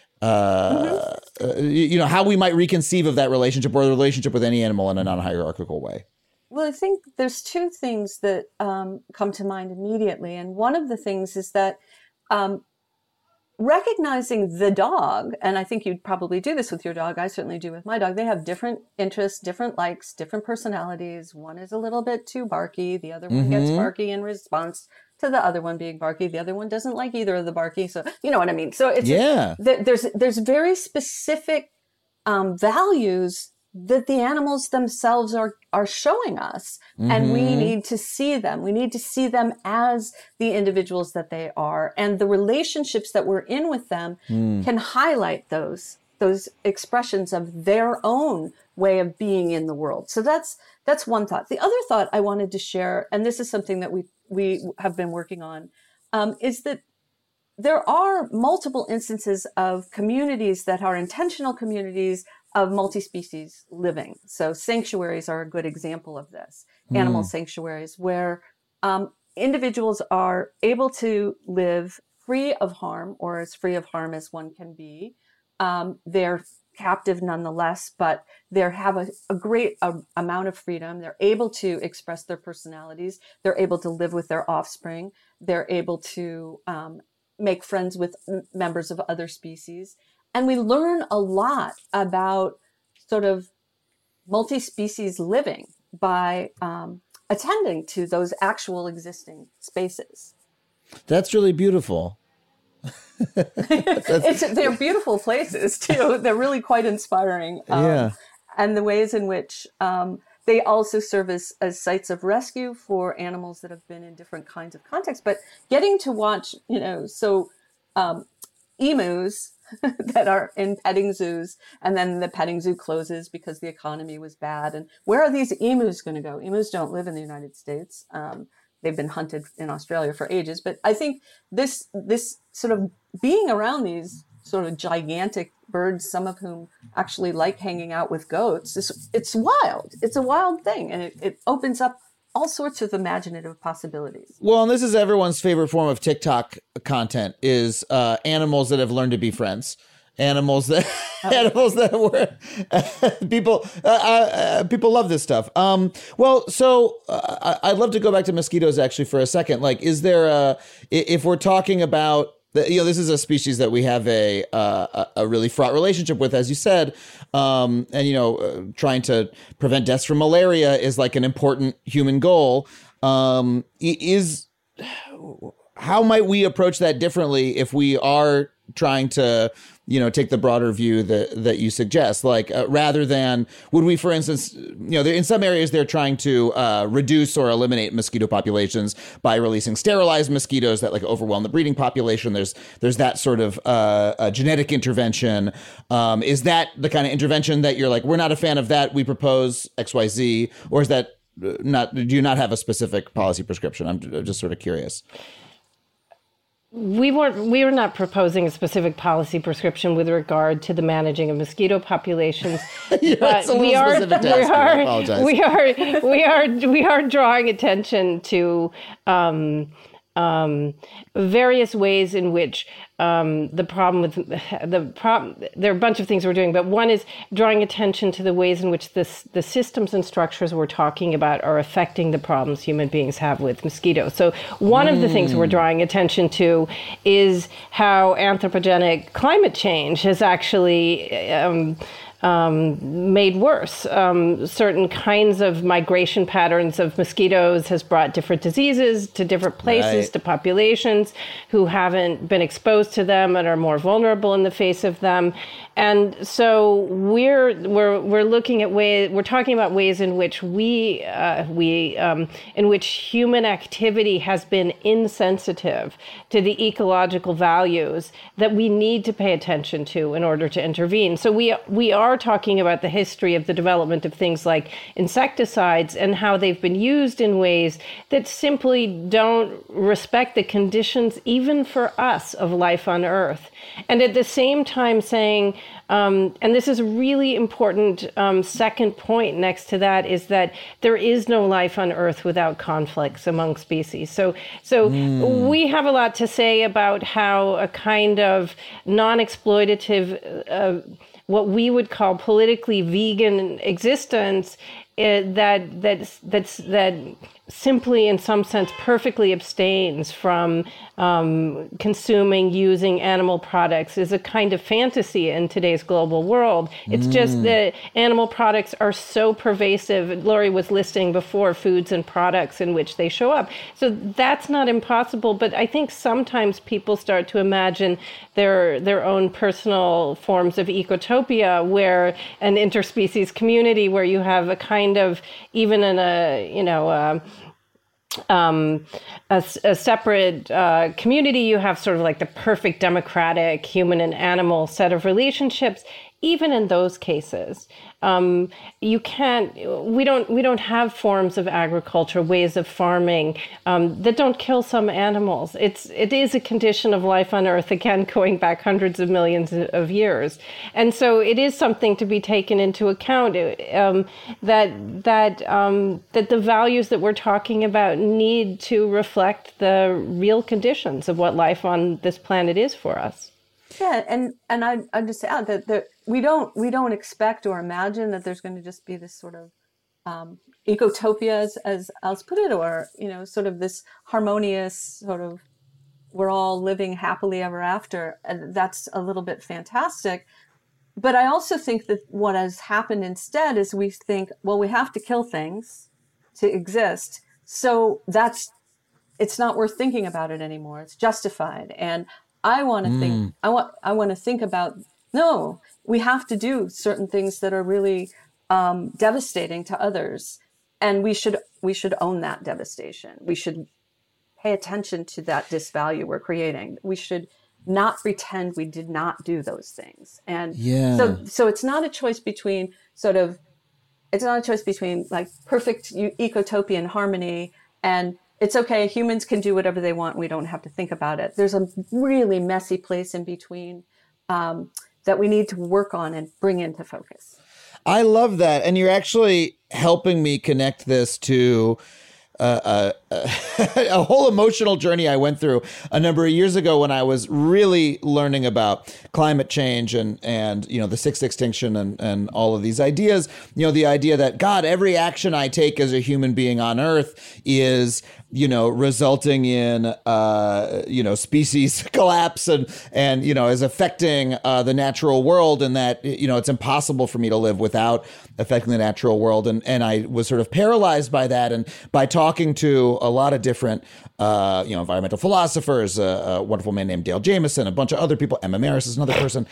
Speaker 8: uh, uh, you know, how we might reconceive of that relationship, or the relationship with any animal in a non-hierarchical way.
Speaker 6: Well, I think there's two things that um, come to mind immediately. And one of the things is that um, recognizing the dog, and I think you'd probably do this with your dog, I certainly do with my dog, they have different interests, different likes, different personalities. One is a little bit too barky. The other one mm-hmm. gets barky in response to the other one being barky. The other one doesn't like either of the barky. So, you know what I mean? So it's,
Speaker 8: yeah.
Speaker 6: th- there's, there's very specific um, values that the animals themselves are, are showing us. Mm-hmm. And we need to see them. We need to see them as the individuals that they are. And the relationships that we're in with them mm. can highlight those, those expressions of their own way of being in the world. So that's, that's one thought. The other thought I wanted to share, and this is something that we, we have been working on, um, is that there are multiple instances of communities that are intentional communities of multi-species living. So sanctuaries are a good example of this, mm. animal sanctuaries, where um, individuals are able to live free of harm, or as free of harm as one can be. Um, they're captive nonetheless, but they have a, a great a, amount of freedom. They're able to express their personalities. They're able to live with their offspring. They're able to um, make friends with m- members of other species. And we learn a lot about sort of multi-species living by um, attending to those actual existing spaces.
Speaker 8: That's really beautiful.
Speaker 6: it's, they're beautiful places too. They're really quite inspiring. Um,
Speaker 8: yeah.
Speaker 6: And the ways in which um, they also serve as, as sites of rescue for animals that have been in different kinds of contexts. But getting to watch, you know, so um, emus that are in petting zoos, and then the petting zoo closes because the economy was bad. And where are these emus going to go? Emus don't live in the United States. Um, they've been hunted in Australia for ages. But I think this this sort of being around these sort of gigantic birds, some of whom actually like hanging out with goats, it's, it's wild. It's a wild thing. And it, it opens up all sorts of imaginative possibilities.
Speaker 8: Well, and this is everyone's favorite form of TikTok content, is uh, animals that have learned to be friends. animals that animals that were people uh, uh, people love this stuff. Um, well, so uh, I'd love to go back to mosquitoes actually for a second. Like, is there a if we're talking about you know, this is a species that we have a uh, a really fraught relationship with, as you said, um, and you know, uh, trying to prevent deaths from malaria is like an important human goal. Um, is how might we approach that differently if we are trying to, you know, take the broader view that that you suggest? Like, uh, rather than, would we, for instance, you know, in some areas they're trying to uh, reduce or eliminate mosquito populations by releasing sterilized mosquitoes that like overwhelm the breeding population. There's there's that sort of uh, a genetic intervention. Um, is that the kind of intervention that you're like, we're not a fan of that, we propose X Y Z, or is that not? Do you not have a specific policy prescription? I'm just sort of curious.
Speaker 5: We weren't. We were not proposing a specific policy prescription with regard to the managing of mosquito populations.
Speaker 8: Yeah,
Speaker 5: but we are, we are, we are, we are, we are drawing attention to um, um, various ways in which um, the problem with the problem. There are a bunch of things we're doing, but one is drawing attention to the ways in which this, the systems and structures we're talking about are affecting the problems human beings have with mosquitoes. So one mm. of the things we're drawing attention to is how anthropogenic climate change has actually um, Um, made worse. Um, certain kinds of migration patterns of mosquitoes has brought different diseases to different places, right. to populations who haven't been exposed to them and are more vulnerable in the face of them. And so we're we're we're looking at ways, we're talking about ways in which we uh, we um, in which human activity has been insensitive to the ecological values that we need to pay attention to in order to intervene. So we we are talking about the history of the development of things like insecticides and how they've been used in ways that simply don't respect the conditions, even for us, of life on Earth. And at the same time saying, um, and this is a really important um, second point next to that, is that there is no life on Earth without conflicts among species. So, so mm. we have a lot to say about how a kind of non-exploitative uh, what we would call politically vegan existence uh, that that's that's that simply, in some sense, perfectly abstains from um, consuming, using animal products is a kind of fantasy in today's global world. It's mm. just that animal products are so pervasive. Lori was listing before foods and products in which they show up. So that's not impossible, but I think sometimes people start to imagine their their own personal forms of ecotopia, where an interspecies community, where you have a kind of, even in a, you know, uh, Um, a, a separate uh, community, you have sort of like the perfect democratic human and animal set of relationships. Even in those cases, um, you can't. We don't. We don't have forms of agriculture, ways of farming um, that don't kill some animals. It's. It is a condition of life on Earth, again, going back hundreds of millions of years, and so it is something to be taken into account. Um, that that um, that the values that we're talking about need to reflect the real conditions of what life on this planet is for us.
Speaker 6: Yeah, and and I I just add that that we don't we don't expect or imagine that there's going to just be this sort of um, ecotopia, as as Alice put it, or you know, sort of this harmonious sort of we're all living happily ever after. And that's a little bit fantastic. But I also think that what has happened instead is we think, well, we have to kill things to exist, so that's it's not worth thinking about it anymore. It's justified. And I want to mm. think, I want, I want to think about, no, we have to do certain things that are really um, devastating to others. And we should, we should own that devastation. We should pay attention to that disvalue we're creating. We should not pretend we did not do those things. And yeah. so, so it's not a choice between sort of, it's not a choice between like perfect ecotopian harmony and it's okay, humans can do whatever they want. We don't have to think about it. There's a really messy place in between um, that we need to work on and bring into focus.
Speaker 8: I love that. And you're actually helping me connect this to uh, uh, a whole emotional journey I went through a number of years ago when I was really learning about climate change and, and you know, the sixth extinction and, and all of these ideas. You know, the idea that, God, every action I take as a human being on Earth is, you know, resulting in, uh, you know, species collapse and, and, you know, is affecting uh, the natural world, and that, you know, it's impossible for me to live without affecting the natural world. And, and I was sort of paralyzed by that. And by talking to a lot of different, uh, you know, environmental philosophers, uh, a wonderful man named Dale Jameson, a bunch of other people, Emma Maris is another person,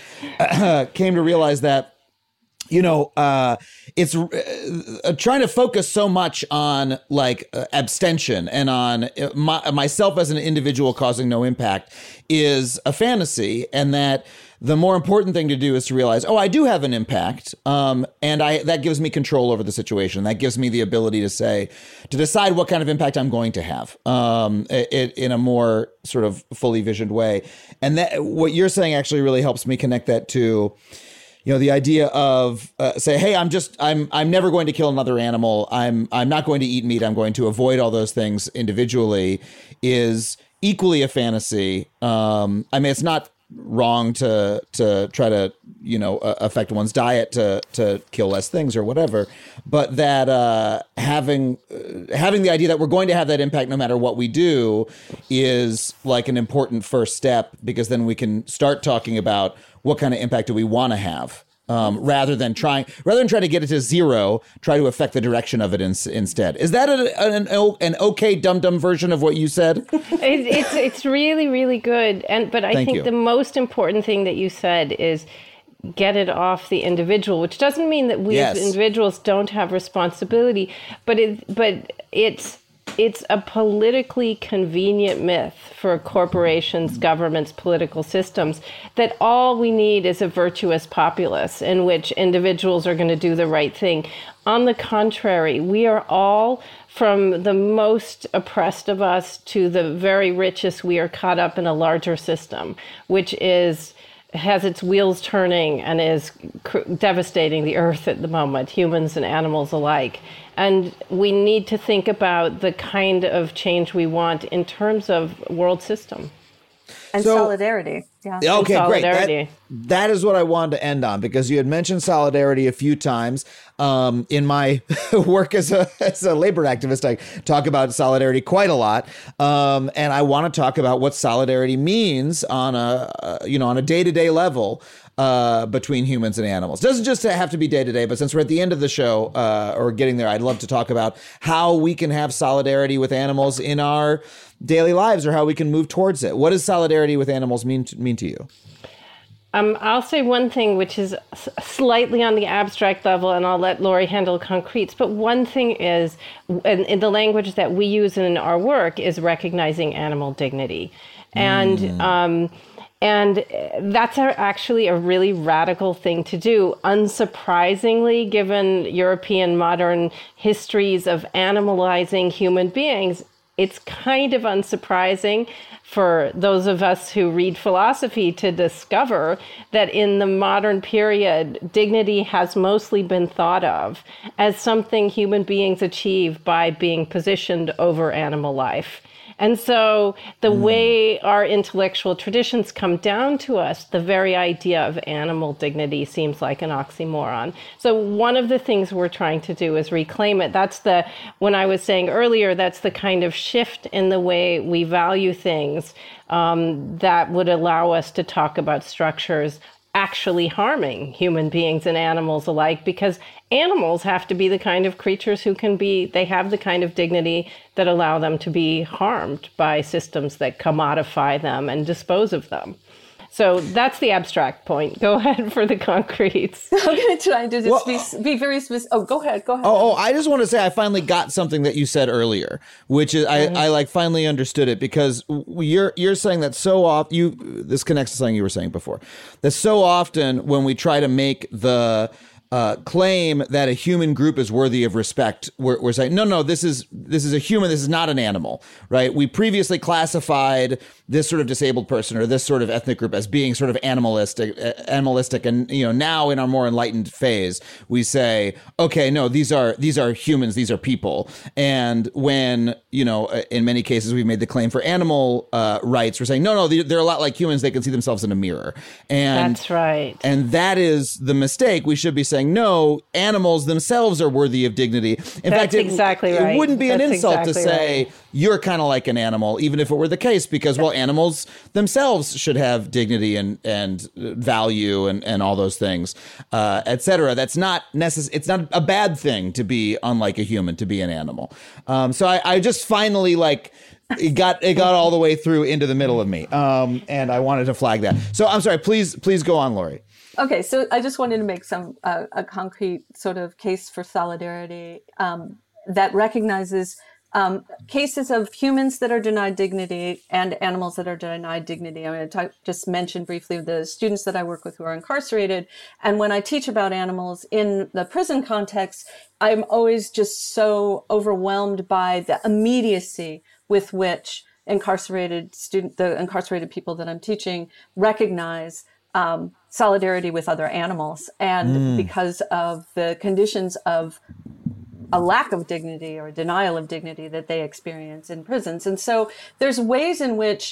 Speaker 8: came to realize that, you know, uh, it's uh, trying to focus so much on like uh, abstention and on my, myself as an individual causing no impact is a fantasy, and that the more important thing to do is to realize, oh, I do have an impact, um, and I that gives me control over the situation. That gives me the ability to say, to decide what kind of impact I'm going to have, um, it, in a more sort of fully visioned way. And that what you're saying actually really helps me connect that to, you know, the idea of uh, say, hey, I'm just I'm I'm never going to kill another animal. I'm I'm not going to eat meat. I'm going to avoid all those things individually is equally a fantasy. Um, I mean, it's not wrong to to try to, you know, uh, affect one's diet to to kill less things or whatever, but that uh, having uh, having the idea that we're going to have that impact no matter what we do is like an important first step, because then we can start talking about what kind of impact do we want to have, um, rather than trying rather than trying to get it to zero, try to affect the direction of it in, instead. Is that a, an an okay dum dum version of what you said?
Speaker 5: It, it's it's really really good, and but I
Speaker 8: Thank
Speaker 5: think
Speaker 8: you.
Speaker 5: the most important thing that you said is get it off the individual, which doesn't mean that we
Speaker 8: Yes.
Speaker 5: as individuals don't have responsibility, but it but it's it's a politically convenient myth for corporations, governments, political systems, that all we need is a virtuous populace in which individuals are going to do the right thing. On the contrary, we are all, from the most oppressed of us to the very richest, we are caught up in a larger system, which is has its wheels turning and is cr- devastating the earth at the moment, humans and animals alike. And we need to think about the kind of change we want in terms of world system.
Speaker 6: And
Speaker 8: So-
Speaker 6: solidarity. Yeah.
Speaker 8: Okay, great. That,
Speaker 5: solidarity.
Speaker 8: that is what I wanted to end on, because you had mentioned solidarity a few times. Um, in my work as a as a labor activist, I talk about solidarity quite a lot, um, and I want to talk about what solidarity means on a uh, you know on a day to day level uh, between humans and animals. Doesn't just have to be day to day, but since we're at the end of the show uh, or getting there, I'd love to talk about how we can have solidarity with animals in our daily lives, or how we can move towards it. What does solidarity with animals mean to, mean to you?
Speaker 5: Um, I'll say one thing, which is s- slightly on the abstract level, and I'll let Lori handle concretes. But one thing is, in, in the language that we use in our work, is recognizing animal dignity. And mm. um, and that's a, actually a really radical thing to do. Unsurprisingly, given European modern histories of animalizing human beings, it's kind of unsurprising for those of us who read philosophy to discover that in the modern period, dignity has mostly been thought of as something human beings achieve by being positioned over animal life. And so the mm. way our intellectual traditions come down to us, the very idea of animal dignity seems like an oxymoron. So one of the things we're trying to do is reclaim it. That's the, when I was saying earlier, that's the kind of shift in the way we value things um, that would allow us to talk about structures actually harming human beings and animals alike, because animals have to be the kind of creatures who can be, they have the kind of dignity that allow them to be harmed by systems that commodify them and dispose of them. So that's the abstract point. Go ahead for the concretes.
Speaker 6: I'm going to try to just
Speaker 8: Well,
Speaker 6: be, be very specific. Oh, go ahead. Go ahead.
Speaker 8: Oh, oh, I just want to say I finally got something that you said earlier, which is I, I like finally understood it, because you're you're saying that so often you this connects to something you were saying before. That so often when we try to make the uh, claim that a human group is worthy of respect, we're, we're saying, no, no, this is this is a human, this is not an animal, right? We previously classified this sort of disabled person or this sort of ethnic group as being sort of animalistic, animalistic, and you know, now in our more enlightened phase, we say, okay, no, these are these are humans, these are people, and when you know, in many cases, we've made the claim for animal uh, rights, we're saying, no, no, they're a lot like humans, they can see themselves in a mirror, and
Speaker 5: that's right,
Speaker 8: and that is the mistake. We should be saying, no, animals themselves are worthy of dignity. In
Speaker 5: That's
Speaker 8: fact, it,
Speaker 5: exactly right.
Speaker 8: it wouldn't be
Speaker 5: That's
Speaker 8: an insult
Speaker 5: exactly
Speaker 8: to say
Speaker 5: right.
Speaker 8: you're kind of like an animal, even if it were the case, because, well, animals themselves should have dignity and, and value and, and all those things, uh, et cetera. That's not necess- It's not a bad thing to be unlike a human, to be an animal. Um, so I, I just finally, like, it got it got all the way through into the middle of me, um, and I wanted to flag that. So I'm sorry, please, please go on, Lori.
Speaker 6: Okay, so I just wanted to make some uh, a concrete sort of case for solidarity um, that recognizes um, cases of humans that are denied dignity and animals that are denied dignity. I'm going to talk, just mention briefly the students that I work with who are incarcerated. And when I teach about animals in the prison context, I'm always just so overwhelmed by the immediacy with which incarcerated student, the incarcerated people that I'm teaching recognize um, solidarity with other animals. And mm. because of the conditions of a lack of dignity or denial of dignity that they experience in prisons. And so there's ways in which,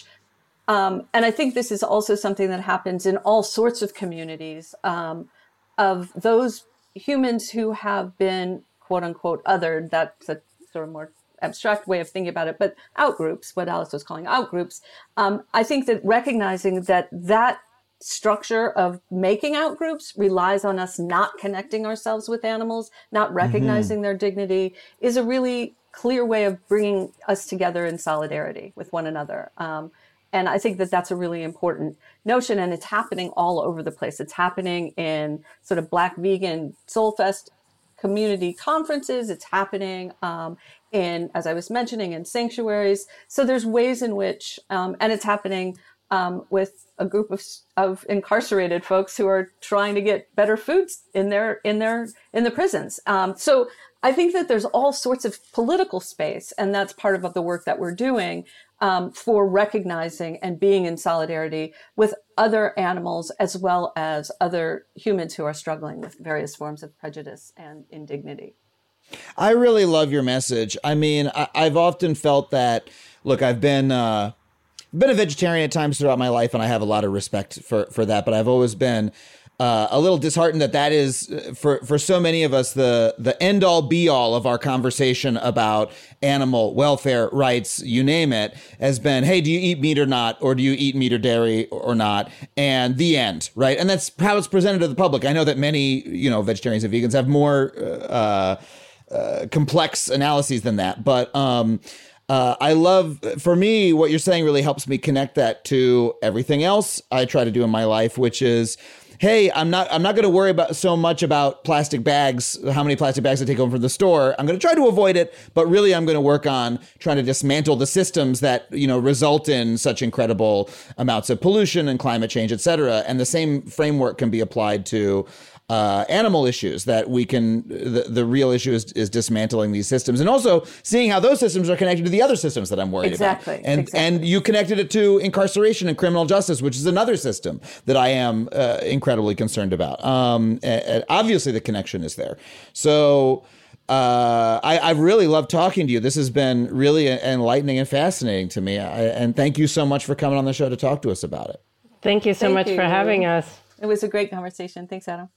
Speaker 6: um, and I think this is also something that happens in all sorts of communities, um, of those humans who have been, quote unquote, othered. That's a sort of more abstract way of thinking about it, but outgroups, what Alice was calling outgroups. Um, I think that recognizing that that structure of making outgroups relies on us not connecting ourselves with animals, not recognizing mm-hmm. their dignity, is a really clear way of bringing us together in solidarity with one another. Um, and I think that that's a really important notion, and it's happening all over the place. It's happening in sort of Black vegan Soulfest community conferences. It's happening um, in, as I was mentioning, in sanctuaries. So there's ways in which, um, and it's happening um, with a group of of incarcerated folks who are trying to get better foods in their in their in the prisons. Um, so I think that there's all sorts of political space, and that's part of the work that we're doing um, for recognizing and being in solidarity with other animals as well as other humans who are struggling with various forms of prejudice and indignity.
Speaker 8: I really love your message. I mean, I, I've often felt that, look, I've been uh, been a vegetarian at times throughout my life, and I have a lot of respect for, for that, but I've always been uh, a little disheartened that that is, for, for so many of us, the, the end-all be-all of our conversation about animal welfare, rights, you name it, has been, hey, do you eat meat or not? Or do you eat meat or dairy or not? And the end, right? And that's how it's presented to the public. I know that many, you know, vegetarians and vegans have more uh, uh, complex analyses than that, but um, Uh, I love, for me, what you're saying really helps me connect that to everything else I try to do in my life, which is, hey, I'm not I'm not going to worry about so much about plastic bags, how many plastic bags I take home from the store. I'm going to try to avoid it, but really I'm going to work on trying to dismantle the systems that, you know, result in such incredible amounts of pollution and climate change, et cetera. And the same framework can be applied to Uh, animal issues, that we can, the, the real issue is, is dismantling these systems, and also seeing how those systems are connected to the other systems that I'm worried
Speaker 6: exactly,
Speaker 8: about. And
Speaker 6: exactly.
Speaker 8: and you connected it to incarceration and criminal justice, which is another system that I am uh, incredibly concerned about. Um, and, and obviously the connection is there. So uh, I, I've really loved talking to you. This has been really enlightening and fascinating to me. I, and thank you so much for coming on the show to talk to us about it.
Speaker 5: Thank you so
Speaker 6: Thank
Speaker 5: much
Speaker 6: you.
Speaker 5: for having us.
Speaker 6: It was a great conversation. Thanks, Adam.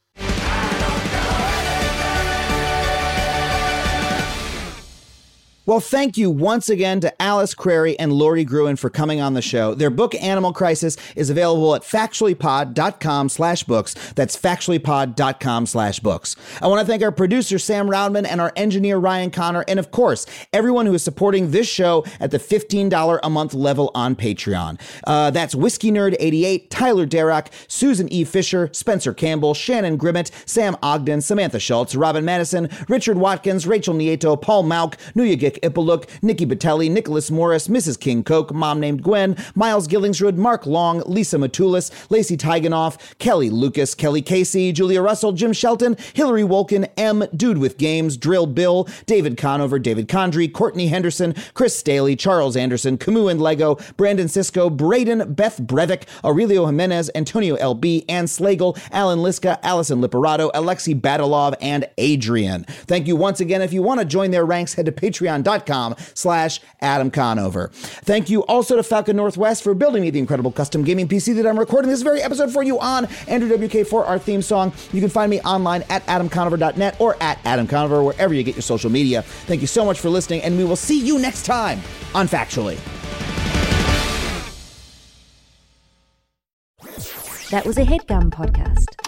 Speaker 1: Well, thank you once again to Alice Crary and Lori Gruen for coming on the show. Their book, Animal Crisis, is available at factuallypod.com slash books. That's factuallypod.com slash books. I want to thank our producer, Sam Roundman, and our engineer, Ryan Connor, and of course, everyone who is supporting this show at the fifteen dollars a month level on Patreon. Uh, that's Whiskey Nerd eighty-eight, Tyler Darroch, Susan E. Fisher, Spencer Campbell, Shannon Grimmett, Sam Ogden, Samantha Schultz, Robin Madison, Richard Watkins, Rachel Nieto, Paul Mauk, Nuya Gitke, Nick Ipoluk, Nikki Batelli, Nicholas Morris, Missus King Coke, Mom Named Gwen, Miles Gillingsrud, Mark Long, Lisa Matulis, Lacey Tiganoff, Kelly Lucas, Kelly Casey, Julia Russell, Jim Shelton, Hillary Wolkin, M, Dude with Games, Drill Bill, David Conover, David Condry, Courtney Henderson, Chris Staley, Charles Anderson, Camus and Lego, Brandon Sisko, Braden, Beth Brevik, Aurelio Jimenez, Antonio L B, Ann Slagle, Alan Liska, Allison Liperato, Alexei Badalov, and Adrian. Thank you once again. If you want to join their ranks, head to patreon.com slash Adam Conover. Thank you also to Falcon Northwest for building me the incredible custom gaming P C that I'm recording this very episode for you on. Andrew W K for our theme song. You can find me online at adam conover dot net or at Adam Conover, wherever you get your social media. Thank you so much for listening, and we will see you next time on Factually.
Speaker 9: That was a HeadGum podcast.